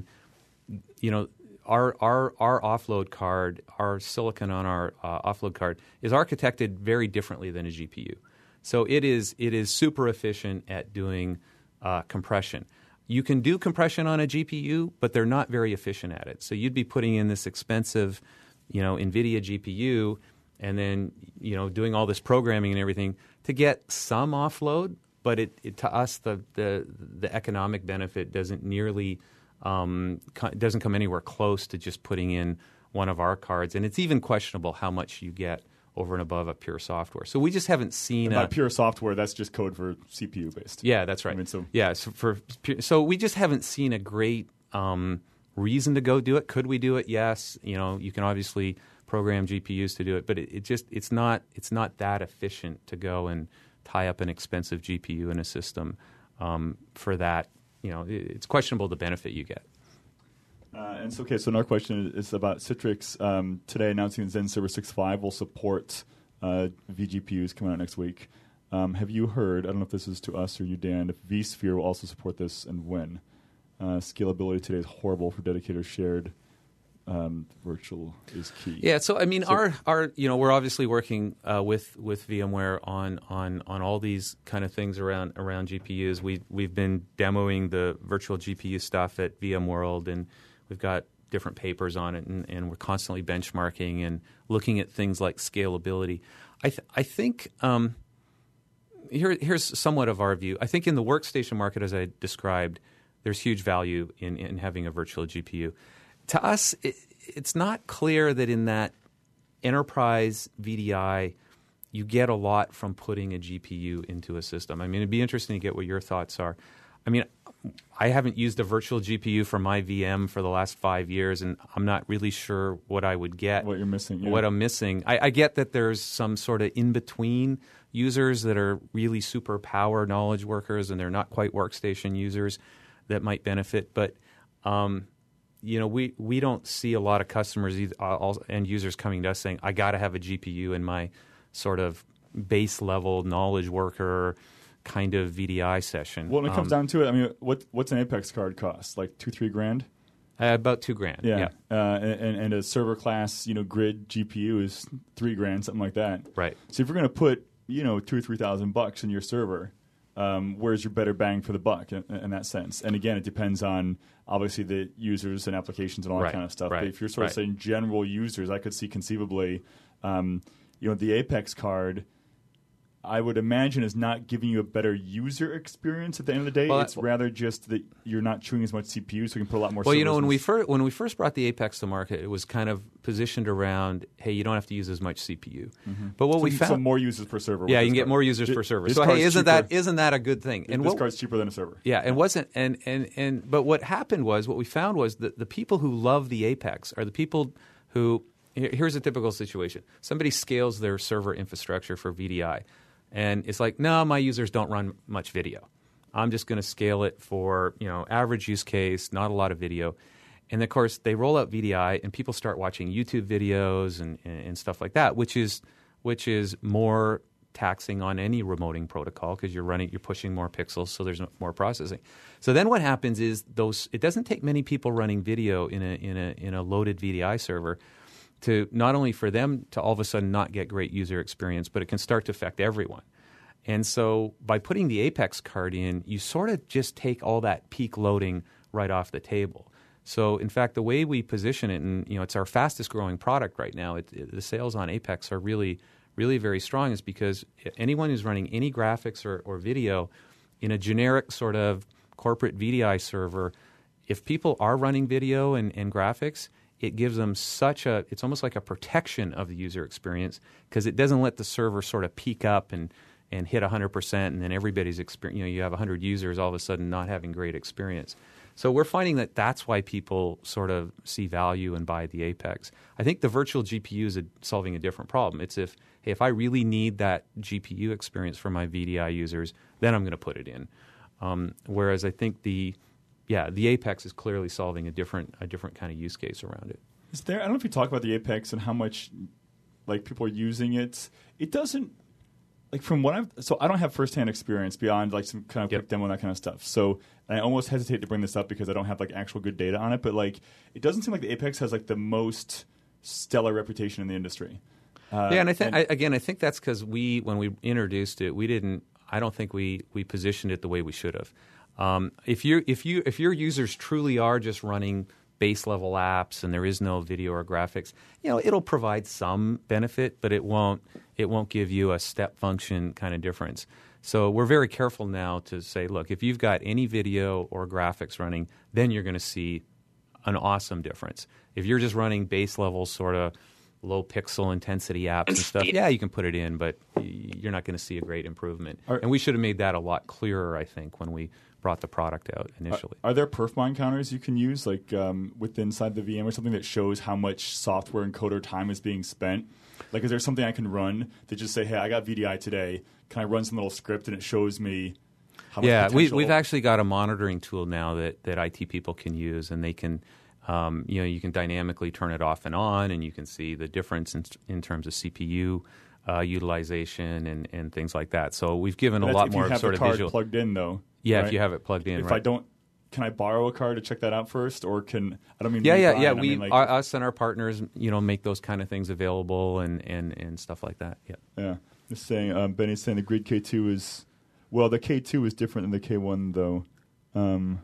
you know. Our, our our offload card, our silicon on our uh, offload card is architected very differently than a G P U. So it is it is super efficient at doing uh, compression. You can do compression on a G P U, but they're not very efficient at it. So you'd be putting in this expensive, you know, NVIDIA G P U, and then you know doing all this programming and everything to get some offload. But it, it to us the, the the economic benefit doesn't nearly um, co- doesn't come anywhere close to just putting in one of our cards, and it's even questionable how much you get over and above a pure software. So we just haven't seen and by a, pure software. That's just code for C P U based. Yeah, that's right. I mean, so yeah, so for so we just haven't seen a great um, reason to go do it. Could we do it? Yes. You know, you can obviously program G P Us to do it, but it, it just it's not it's not that efficient to go and tie up an expensive G P U in a system um, for that. You know, it, it's questionable the benefit you get. Uh, and so, okay, so another question is about Citrix. Um, today announcing that Zen Server six point five will support uh, vGPUs coming out next week. Um, have you heard, I don't know if this is to us or you, Dan, if vSphere will also support this and when? Uh, scalability today is horrible for dedicated or shared um, virtual is key. Yeah, so I mean, So- our our you know we're obviously working uh, with with VMware on on on all these kind of things around around G P Us. We we've been demoing the virtual G P U stuff at VMworld, and we've got different papers on it, and, and we're constantly benchmarking and looking at things like scalability. I th- I think. Um, Here, here's somewhat of our view. I think in the workstation market, as I described, there's huge value in, in having a virtual G P U. To us, it, it's not clear that in that enterprise V D I, you get a lot from putting a G P U into a system. I mean, it'd be interesting to get what your thoughts are. I mean, I haven't used a virtual G P U for my V M for the last five years, and I'm not really sure what I would get. What you're missing. Yeah. What I'm missing. I, I get that there's some sort of in-between users that are really super power knowledge workers, and they're not quite workstation users that might benefit. But, um, you know, we, we don't see a lot of customers either, all, end users coming to us saying, I got to have a G P U in my sort of base level knowledge worker kind of V D I session. Well, when it comes Um, down to it, I mean, what what's an Apex card cost? Like two, three grand? Uh, about two grand. Yeah. Uh, and, and a server class, you know, grid G P U is three grand, something like that. Right. So if you're going to put, you know, two or three thousand bucks in your server, um, where's your better bang for the buck in, in that sense? And again, it depends on obviously the users and applications and all Right, that kind of stuff. right, But if you're sort of right. saying general users, I could see conceivably, um, you know, the Apex card, I would imagine, is not giving you a better user experience at the end of the day. Well, it's that- rather just that you're not chewing as much C P U, so you can put a lot more. Well, you know, servers when in we s- first when we first brought the Apex to market, it was kind of positioned around, hey, you don't have to use as much C P U. But what so we you- found, so more users per server. with yeah, you this can get card. more users Thi- per server. this So card's hey, isn't cheaper- that isn't that a good thing? this what, card's cheaper than a server. yeah, and wasn't and and and but what happened was what we found was that the people who love the Apex are the people who here- here's a typical situation. Somebody scales their server infrastructure for V D I, and it's like, no, my users don't run much video. I'm just going to scale it for, you know, average use case, not a lot of video. And of course, they roll out V D I, and people start watching YouTube videos and, and, and stuff like that, which is which is more taxing on any remoting protocol because you're running, you're pushing more pixels, so there's more processing. So then what happens is those. It doesn't take many people running video in a in a in a loaded V D I server to not only for them to all of a sudden not get great user experience, but it can start to affect everyone. And so by putting the Apex card in, you sort of just take all that peak loading right off the table. So in fact, the way we position it, and you know, it's our fastest growing product right now. It, it, the sales on Apex are really, really very strong, is because anyone who's running any graphics or, or video in a generic sort of corporate V D I server, if people are running video and, and graphics, it gives them such a, it's almost like a protection of the user experience because it doesn't let the server sort of peak up and, and hit one hundred percent and then everybody's experience, you know, you have one hundred users all of a sudden not having great experience. So we're finding that that's why people sort of see value and buy the Apex. I think the virtual G P U is a, solving a different problem. It's if, hey, if I really need that G P U experience for my V D I users, then I'm going to put it in. Um, whereas I think the, yeah, the Apex is clearly solving a different a different kind of use case around it. Is there? I don't know if you talk about the Apex and how much like people are using it. It doesn't like from what I've so I don't have firsthand experience beyond like some kind of Yep. quick demo and that kind of stuff. So and I almost hesitate to bring this up because I don't have like actual good data on it. But like it doesn't seem like the Apex has like the most stellar reputation in the industry. Uh, Yeah, and I think I, again, I think that's because we, when we introduced it, we didn't. I don't think we we positioned it the way we should have. Um, if you if you if your users truly are just running base level apps and there is no video or graphics, you know, it'll provide some benefit, but it won't it won't give you a step function kind of difference. So we're very careful now to say, look, if you've got any video or graphics running, then you're going to see an awesome difference. If you're just running base level sort of low pixel intensity apps and stuff, yeah, you can put it in, but you're not going to see a great improvement. Are- and we should have made that a lot clearer, I think, when we brought the product out initially. Are there perf mine counters you can use, like um, with inside the V M or something that shows how much software encoder time is being spent? Like, is there something I can run that just say, hey, I got V D I today. Can I run some little script and it shows me how much Yeah, we, potential? we've actually got a monitoring tool now that, that I T people can use, and they can, um, you know, you can dynamically turn it off and on, and you can see the difference in, in terms of C P U uh, utilization and, and things like that. So we've given But a that's lot if more you have sort the of card visual. plugged in, though. Yeah, right? if you have it plugged in. If right. I don't, can I borrow a card to check that out first, or can I don't mean yeah me yeah buying, yeah I we mean, like, our, us and our partners you know make those kind of things available and and, and stuff like that. Yeah. Yeah. Just saying, um, Benny's saying the Grid K two is well, the K two is different than the K one though. Um,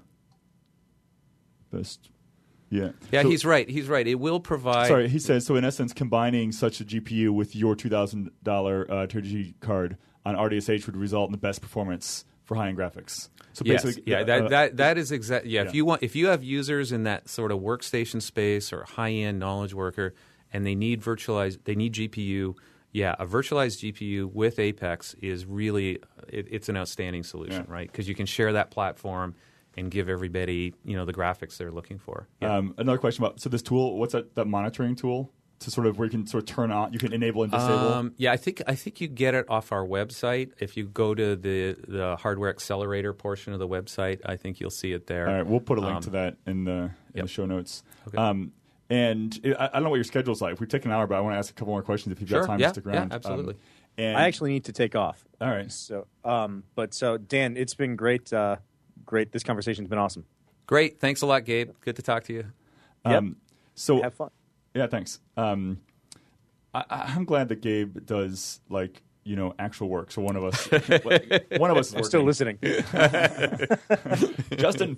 best. Yeah. Yeah, so, he's right. He's right. It will provide. Sorry, he says so. In essence, combining such a G P U with your two thousand dollar uh, T R G card on R D S H would result in the best performance for high-end graphics. So yes, basically, yeah, uh, that uh, that that is exactly. Yeah, yeah, if you want, if you have users in that sort of workstation space or high-end knowledge worker, and they need virtualized, they need G P U. Yeah, a virtualized G P U with Apex is really it, it's an outstanding solution, Yeah. right? Because you can share that platform and give everybody you know the graphics they're looking for. Yeah. Um, another question about so this tool. What's that? That monitoring tool to sort of where you can sort of turn on, you can enable and disable. Um, yeah, I think I think you get it off our website. If you go to the the hardware accelerator portion of the website, I think you'll see it there. All right, we'll put a link um, to that in the in yep. the show notes. Okay. Um, and it, I, I don't know what your schedule's like. We've taken an hour, but I want to ask a couple more questions if you've Sure, got time yeah, to stick around. yeah, absolutely. Um, and I actually need to take off. all right. So, um, but so Dan, it's been great. Uh, great. This conversation's been awesome. Great. Thanks a lot, Gabe. Good to talk to you. Um, so Have fun. yeah, thanks. Um, I, I'm glad that Gabe does like you know actual work. So one of us, one of us is I'm still working. listening. Justin.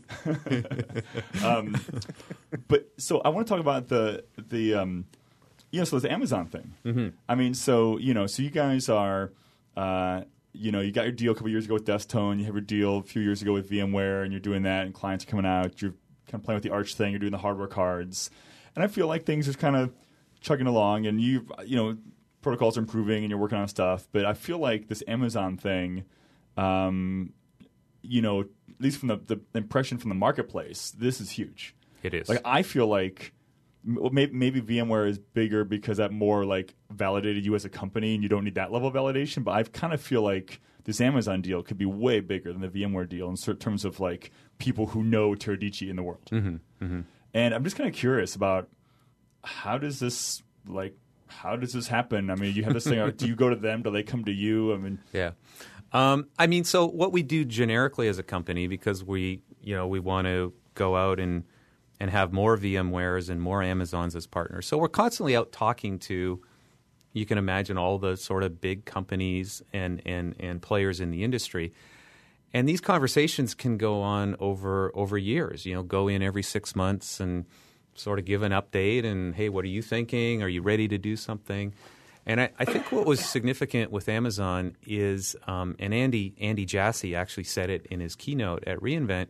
um, but so I want to talk about the the um, you know so the Amazon thing. Mm-hmm. I mean, so you know, so you guys are. Uh, you know, you got your deal a couple years ago with Desktone. You have your deal a few years ago with VMware, and you're doing that, and clients are coming out. You're kind of playing with the Arch thing. You're doing the hardware cards, and I feel like things are kind of chugging along, and you, you know, protocols are improving, and you're working on stuff. But I feel like this Amazon thing, um, you know, at least from the, the impression from the marketplace, this is huge. It is. Like I feel like maybe, maybe VMware is bigger because that more like validated you as a company and you don't need that level of validation. But I kind of feel like this Amazon deal could be way bigger than the VMware deal in terms of like people who know Teradici in the world. Mm-hmm. Mm-hmm. And I'm just kind of curious about how does this like how does this happen? I mean, you have this thing. Do you go to them? Do they come to you? I mean, yeah. Um, I mean, so what we do generically as a company, because we, you know, we want to go out and and have more VMwares and more Amazons as partners. So we're constantly out talking to, you can imagine, all the sort of big companies and and and players in the industry. And these conversations can go on over over years. You know, go in every six months and sort of give an update and, hey, what are you thinking? Are you ready to do something? And I, I think what was significant with Amazon is, um, and Andy Andy Jassy actually said it in his keynote at reInvent.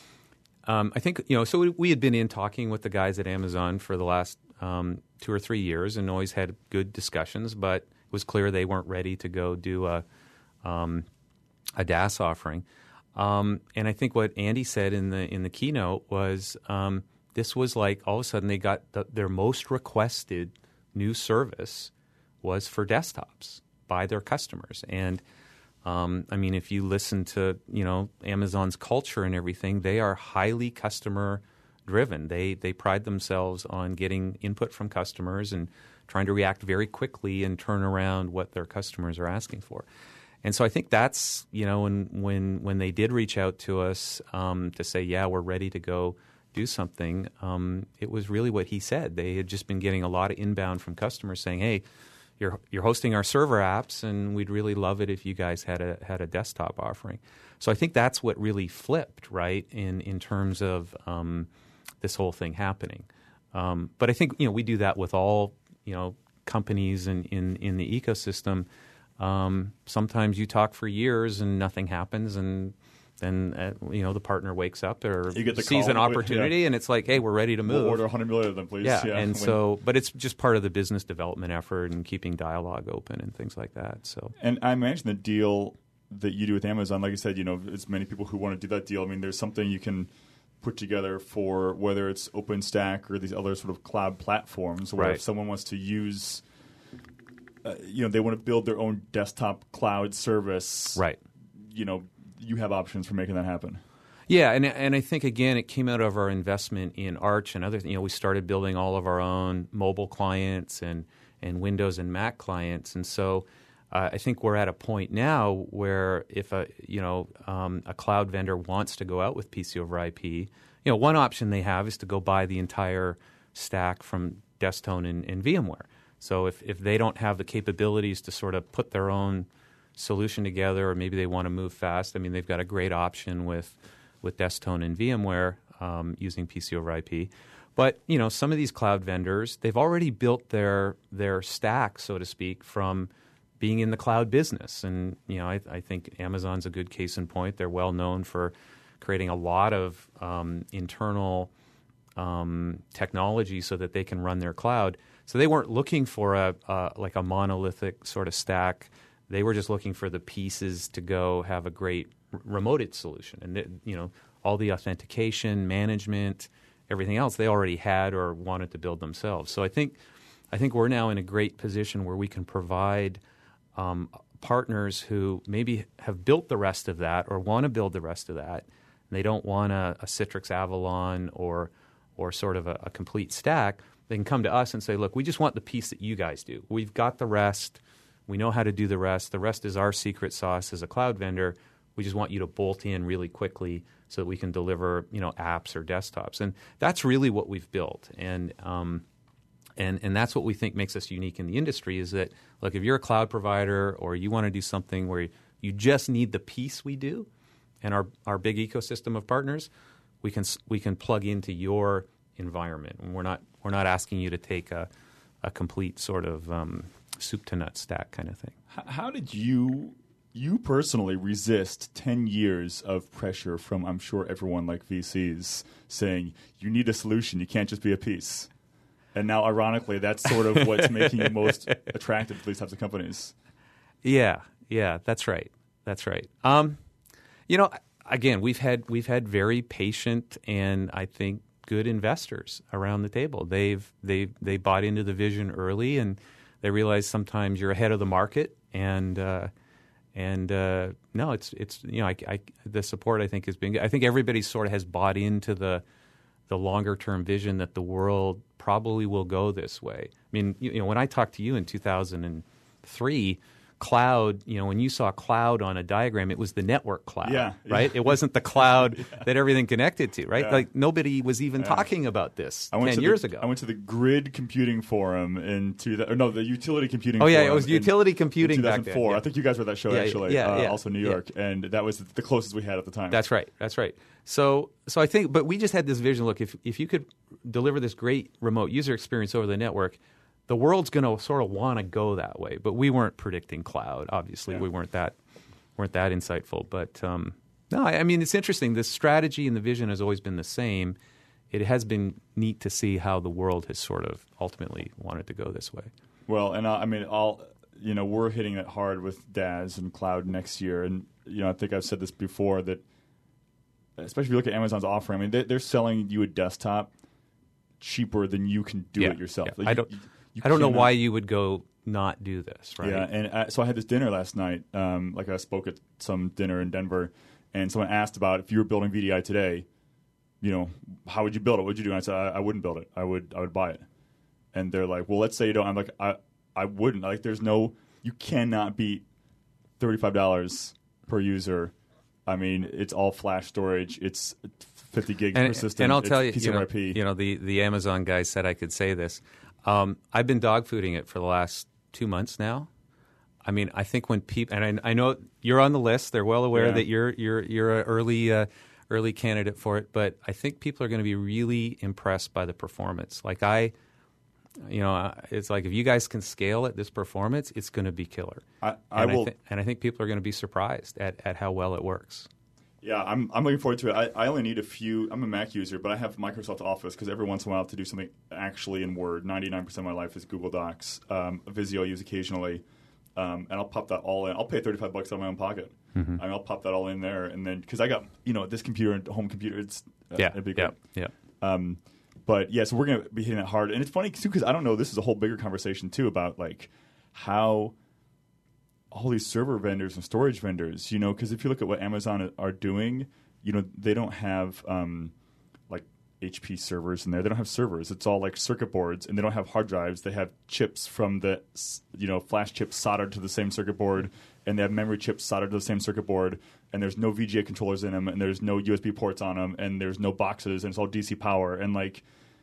Um, I think, you know, so we, we had been in talking with the guys at Amazon for the last um, two or three years and always had good discussions, but it was clear they weren't ready to go do a, um, a DaaS offering. Um, and I think what Andy said in the in the keynote was um, this was like all of a sudden they got the, their most requested new service was for desktops by their customers. And Um, I mean, if you listen to, you know, Amazon's culture and everything, they are highly customer driven. They they pride themselves on getting input from customers and trying to react very quickly and turn around what their customers are asking for. And so I think that's, you know, when when when they did reach out to us um, to say, yeah, we're ready to go do something, um, it was really what he said. They had just been getting a lot of inbound from customers saying, hey, You're you're hosting our server apps, and we'd really love it if you guys had a had a desktop offering. So I think that's what really flipped, right, in in terms of um, this whole thing happening. Um, but I think you know we do that with all you know companies in in, in the ecosystem. Um, sometimes you talk for years and nothing happens, and then uh, you know the partner wakes up or You get the sees call, an opportunity, yeah. and it's like, hey, we're ready to move. We'll order one hundred million of them, please. Yeah, Yeah, and when- so, but it's just part of the business development effort and keeping dialogue open and things like that. So, And I imagine the deal that you do with Amazon, like I said, you know, it's many people who want to do that deal. I mean, there's something you can put together for whether it's OpenStack or these other sort of cloud platforms where Right. if someone wants to use, uh, you know, they want to build their own desktop cloud service, right. you know, you have options for making that happen. Yeah, and and I think again it came out of our investment in Arch and other. You know, we started building all of our own mobile clients and and Windows and Mac clients, and so Uh, I think we're at a point now where if a you know um, a cloud vendor wants to go out with P C over I P, you know one option they have is to go buy the entire stack from Desktone and, and VMware. So if if they don't have the capabilities to sort of put their own solution together, or maybe they want to move fast, I mean they've got a great option with with Desktone and VMware um, using P C over I P. But you know some of these cloud vendors, they've already built their their stack, so to speak, from being in the cloud business. And, you know, I, I think Amazon's a good case in point. They're well known for creating a lot of um, internal um, technology so that they can run their cloud. So they weren't looking for a uh, like a monolithic sort of stack. They were just looking for the pieces to go have a great r- remoted solution. And, it, you know, all the authentication, management, everything else they already had or wanted to build themselves. So I think I think we're now in a great position where we can provide Um, partners who maybe have built the rest of that or want to build the rest of that, and they don't want a, a Citrix Avalon or or sort of a, a complete stack. They can come to us and say, look, we just want the piece that you guys do. We've got the rest. We know how to do the rest. The rest is our secret sauce as a cloud vendor. We just want you to bolt in really quickly so that we can deliver, you know, apps or desktops. And that's really what we've built. And um, And and that's what we think makes us unique in the industry is that, look, if you're a cloud provider or you want to do something where you just need the piece we do and our, our big ecosystem of partners, we can we can plug into your environment. And we're not we're not asking you to take a, a complete sort of um, soup to nuts stack kind of thing. How did you you personally resist ten years of pressure from, I'm sure, everyone like V Cs saying you need a solution, you can't just be a piece? And now, ironically, that's sort of what's making you most attractive to these types of companies. Yeah, yeah, that's right. That's right. Um, you know, again, we've had we've had very patient and I think good investors around the table. They've they they bought into the vision early, and they realize sometimes you're ahead of the market. And uh, and uh, no, it's it's you know, I, I, the support I think has been good. I think everybody sort of has bought into the the longer term vision that the world probably will go this way. I mean, you, you know, when I talked to you in two thousand three, cloud, you know, when you saw cloud on a diagram, it was the network cloud, yeah, right? Yeah. It wasn't the cloud yeah. that everything connected to, right? Yeah. Like nobody was even yeah. talking about this ten years the, ago. I went to the Grid Computing Forum in two, or no, the Utility Computing oh, Forum. Oh yeah, it was Utility Computing in two thousand four. back then. Yeah. I think you guys were at that show yeah, actually, yeah, uh, yeah. also New York, yeah. and that was the closest we had at the time. That's right. That's right. So, so I think, but we just had this vision. Look, if if you could deliver this great remote user experience over the network, the world's going to sort of want to go that way. But we weren't predicting cloud. Obviously, yeah. we weren't that weren't that insightful. But um, no, I, I mean, it's interesting. The strategy and the vision has always been the same. It has been neat to see how the world has sort of ultimately wanted to go this way. Well, and uh, I mean, all you know, we're hitting it hard with D A S and cloud next year, and you know, I think I've said this before that, especially if you look at Amazon's offering, I mean, they, they're selling you a desktop cheaper than you can do yeah. it yourself. Yeah. Like, I you, don't. You, you I don't know cannot, why you would go not do this, right? Yeah, and I, so I had this dinner last night. Um, like I spoke at some dinner in Denver, and someone asked about if you were building V D I today, you know, how would you build it? What would you do? And I said, I, I wouldn't build it. I would, I would buy it. And they're like, well, let's say you don't. I'm like, I, I wouldn't. Like, there's no, you cannot beat thirty-five dollars per user. I mean, it's all flash storage. It's fifty gig and, persistent. And I'll it's tell you, P C you over know, I P. you know, the, the Amazon guy said I could say this. Um, I've been dog fooding it for the last two months now. I mean, I think when people, and I, I know you're on the list. They're well aware yeah. that you're you're you're an early uh, early candidate for it. But I think people are going to be really impressed by the performance. Like I, you know, it's like if you guys can scale at this performance, it's going to be killer. I, I and will, I th- and I think people are going to be surprised at, at how well it works. Yeah, I'm I'm looking forward to it. I, I only need a few. I'm a Mac user, but I have Microsoft Office because every once in a while I have to do something actually in Word. ninety-nine percent of my life is Google Docs. Um, Visio I use occasionally, um, and I'll pop that all in. I'll pay thirty-five bucks out of my own pocket. Mm-hmm. I mean, I'll pop that all in there, and then because I got you know this computer and home computer, it's uh, yeah, it'd be yeah, great. yeah. Um, but yeah, so we're gonna be hitting it hard, and it's funny too because I don't know. This is a whole bigger conversation too about like how all these server vendors and storage vendors, you know, because if you look at what Amazon are doing. You know, they don't have um, like H P servers in there. They don't have servers. It's all like circuit boards, and they don't have hard drives. They have chips from the, you know, flash chips soldered to the same circuit board, and they have memory chips soldered to the same circuit board, and there's no V G A controllers in them, and there's no U S B ports on them, and there's no boxes, and it's all D C power, and like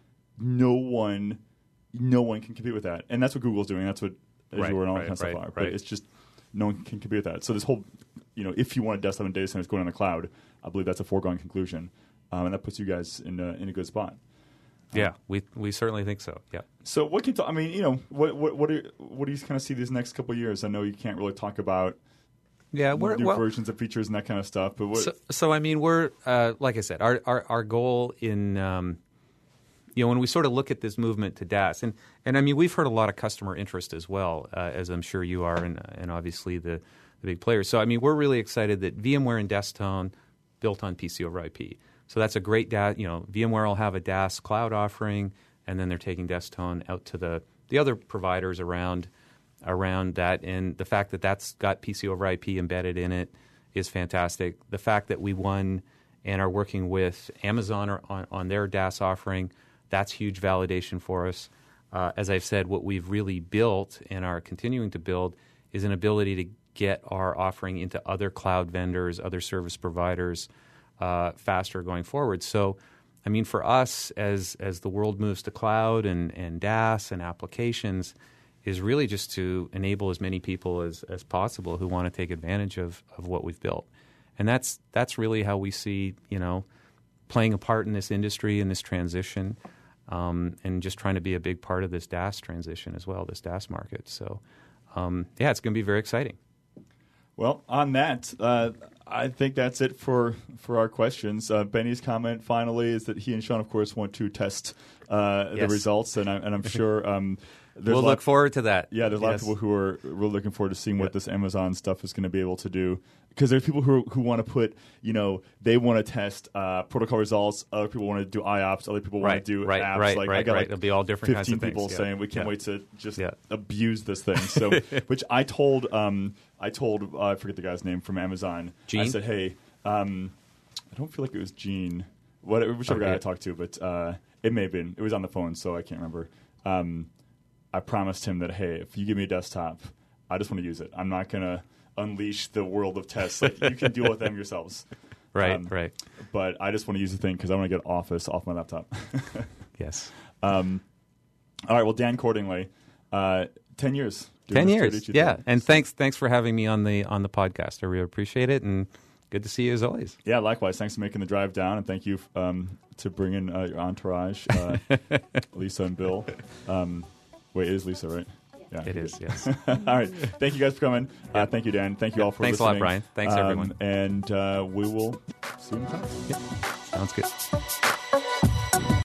no one, no one can compete with that. And that's what Google's doing. That's what Azure Right, and all that right, kind of stuff right, are. But right. it's just no one can compete with that. So this whole, you know, if you want a desktop and data center that's going on the cloud, I believe that's a foregone conclusion, um, and that puts you guys in a, in a good spot. Yeah, we we certainly think so. Yeah. So what can you talk, I mean, you know, what what what, are, what do you kind of see these next couple of years? I know you can't really talk about Yeah, we're new well, versions of features and that kind of stuff, but what? So, so I mean, we're uh, like I said, our our, our goal in um, you know when we sort of look at this movement to D A S, and and I mean we've heard a lot of customer interest as well, uh, as I'm sure you are, and and obviously the the big players. So I mean, we're really excited that VMware and Desktone built on P C over I P. So that's a great D A S. You know, VMware will have a D A S cloud offering, and then they're taking Desktone out to the the other providers around. around that, and the fact that that's got P C over I P embedded in it is fantastic. The fact that we won and are working with Amazon on, on their D A S offering, that's huge validation for us. Uh, as I've said, what we've really built and are continuing to build is an ability to get our offering into other cloud vendors, other service providers uh, faster going forward. So, I mean, for us, as as the world moves to cloud and, and D A S and applications, is really just to enable as many people as, as possible who want to take advantage of, of what we've built. And that's that's really how we see, you know, playing a part in this industry, in this transition, um, and just trying to be a big part of this D A S transition as well, this D A S market. So, um, yeah, it's going to be very exciting. Well, on that, uh, I think that's it for, for our questions. Uh, Benny's comment finally is that he and Sean, of course, want to test uh, Yes. the results, and, I, and I'm sure um, there's We'll a lot, look forward to that. Yeah, there's a lot Yes. of people who are really looking forward to seeing what Yeah. this Amazon stuff is going to be able to do. Because there's people who who want to put, you know, they want to test uh, protocol results. Other people want to do I O Ps. Other people Right, want to do right, apps. right, like, I right, got right. like It'll be all different kinds fifteen of things, people yeah. saying we can't Yeah. wait to just Yeah. abuse this thing. So, which I told, um, I told, uh, I forget the guy's name from Amazon. Gene? I said, hey, um, I don't feel like it was Gene, what, whichever Okay. guy I talked to, but uh, it may have been. It was on the phone, so I can't remember. Um, I promised him that, hey, if you give me a desktop, I just want to use it. I'm not going to unleash the world of tests. Like, you can deal with them yourselves. Right, Um, right. But I just want to use the thing because I want to get Office off my laptop. Yes. um, all right, well, Dan Cordingley, uh, ten years. doing Ten this years. J D two Yeah. thing. And thanks thanks for having me on the on the podcast. I really appreciate it, and good to see you as always. Yeah, likewise. Thanks for making the drive down, and thank you um, to bring in uh, your entourage, uh, Lisa and Bill. Um, wait, it is Lisa, right? Yeah, It good. is, yes. All right. Thank you guys for coming. Uh, thank you, Dan. Thank you all for Thanks a lot, listening. Brian. Thanks, Um, everyone. And uh, we will see you in the time. Sounds good.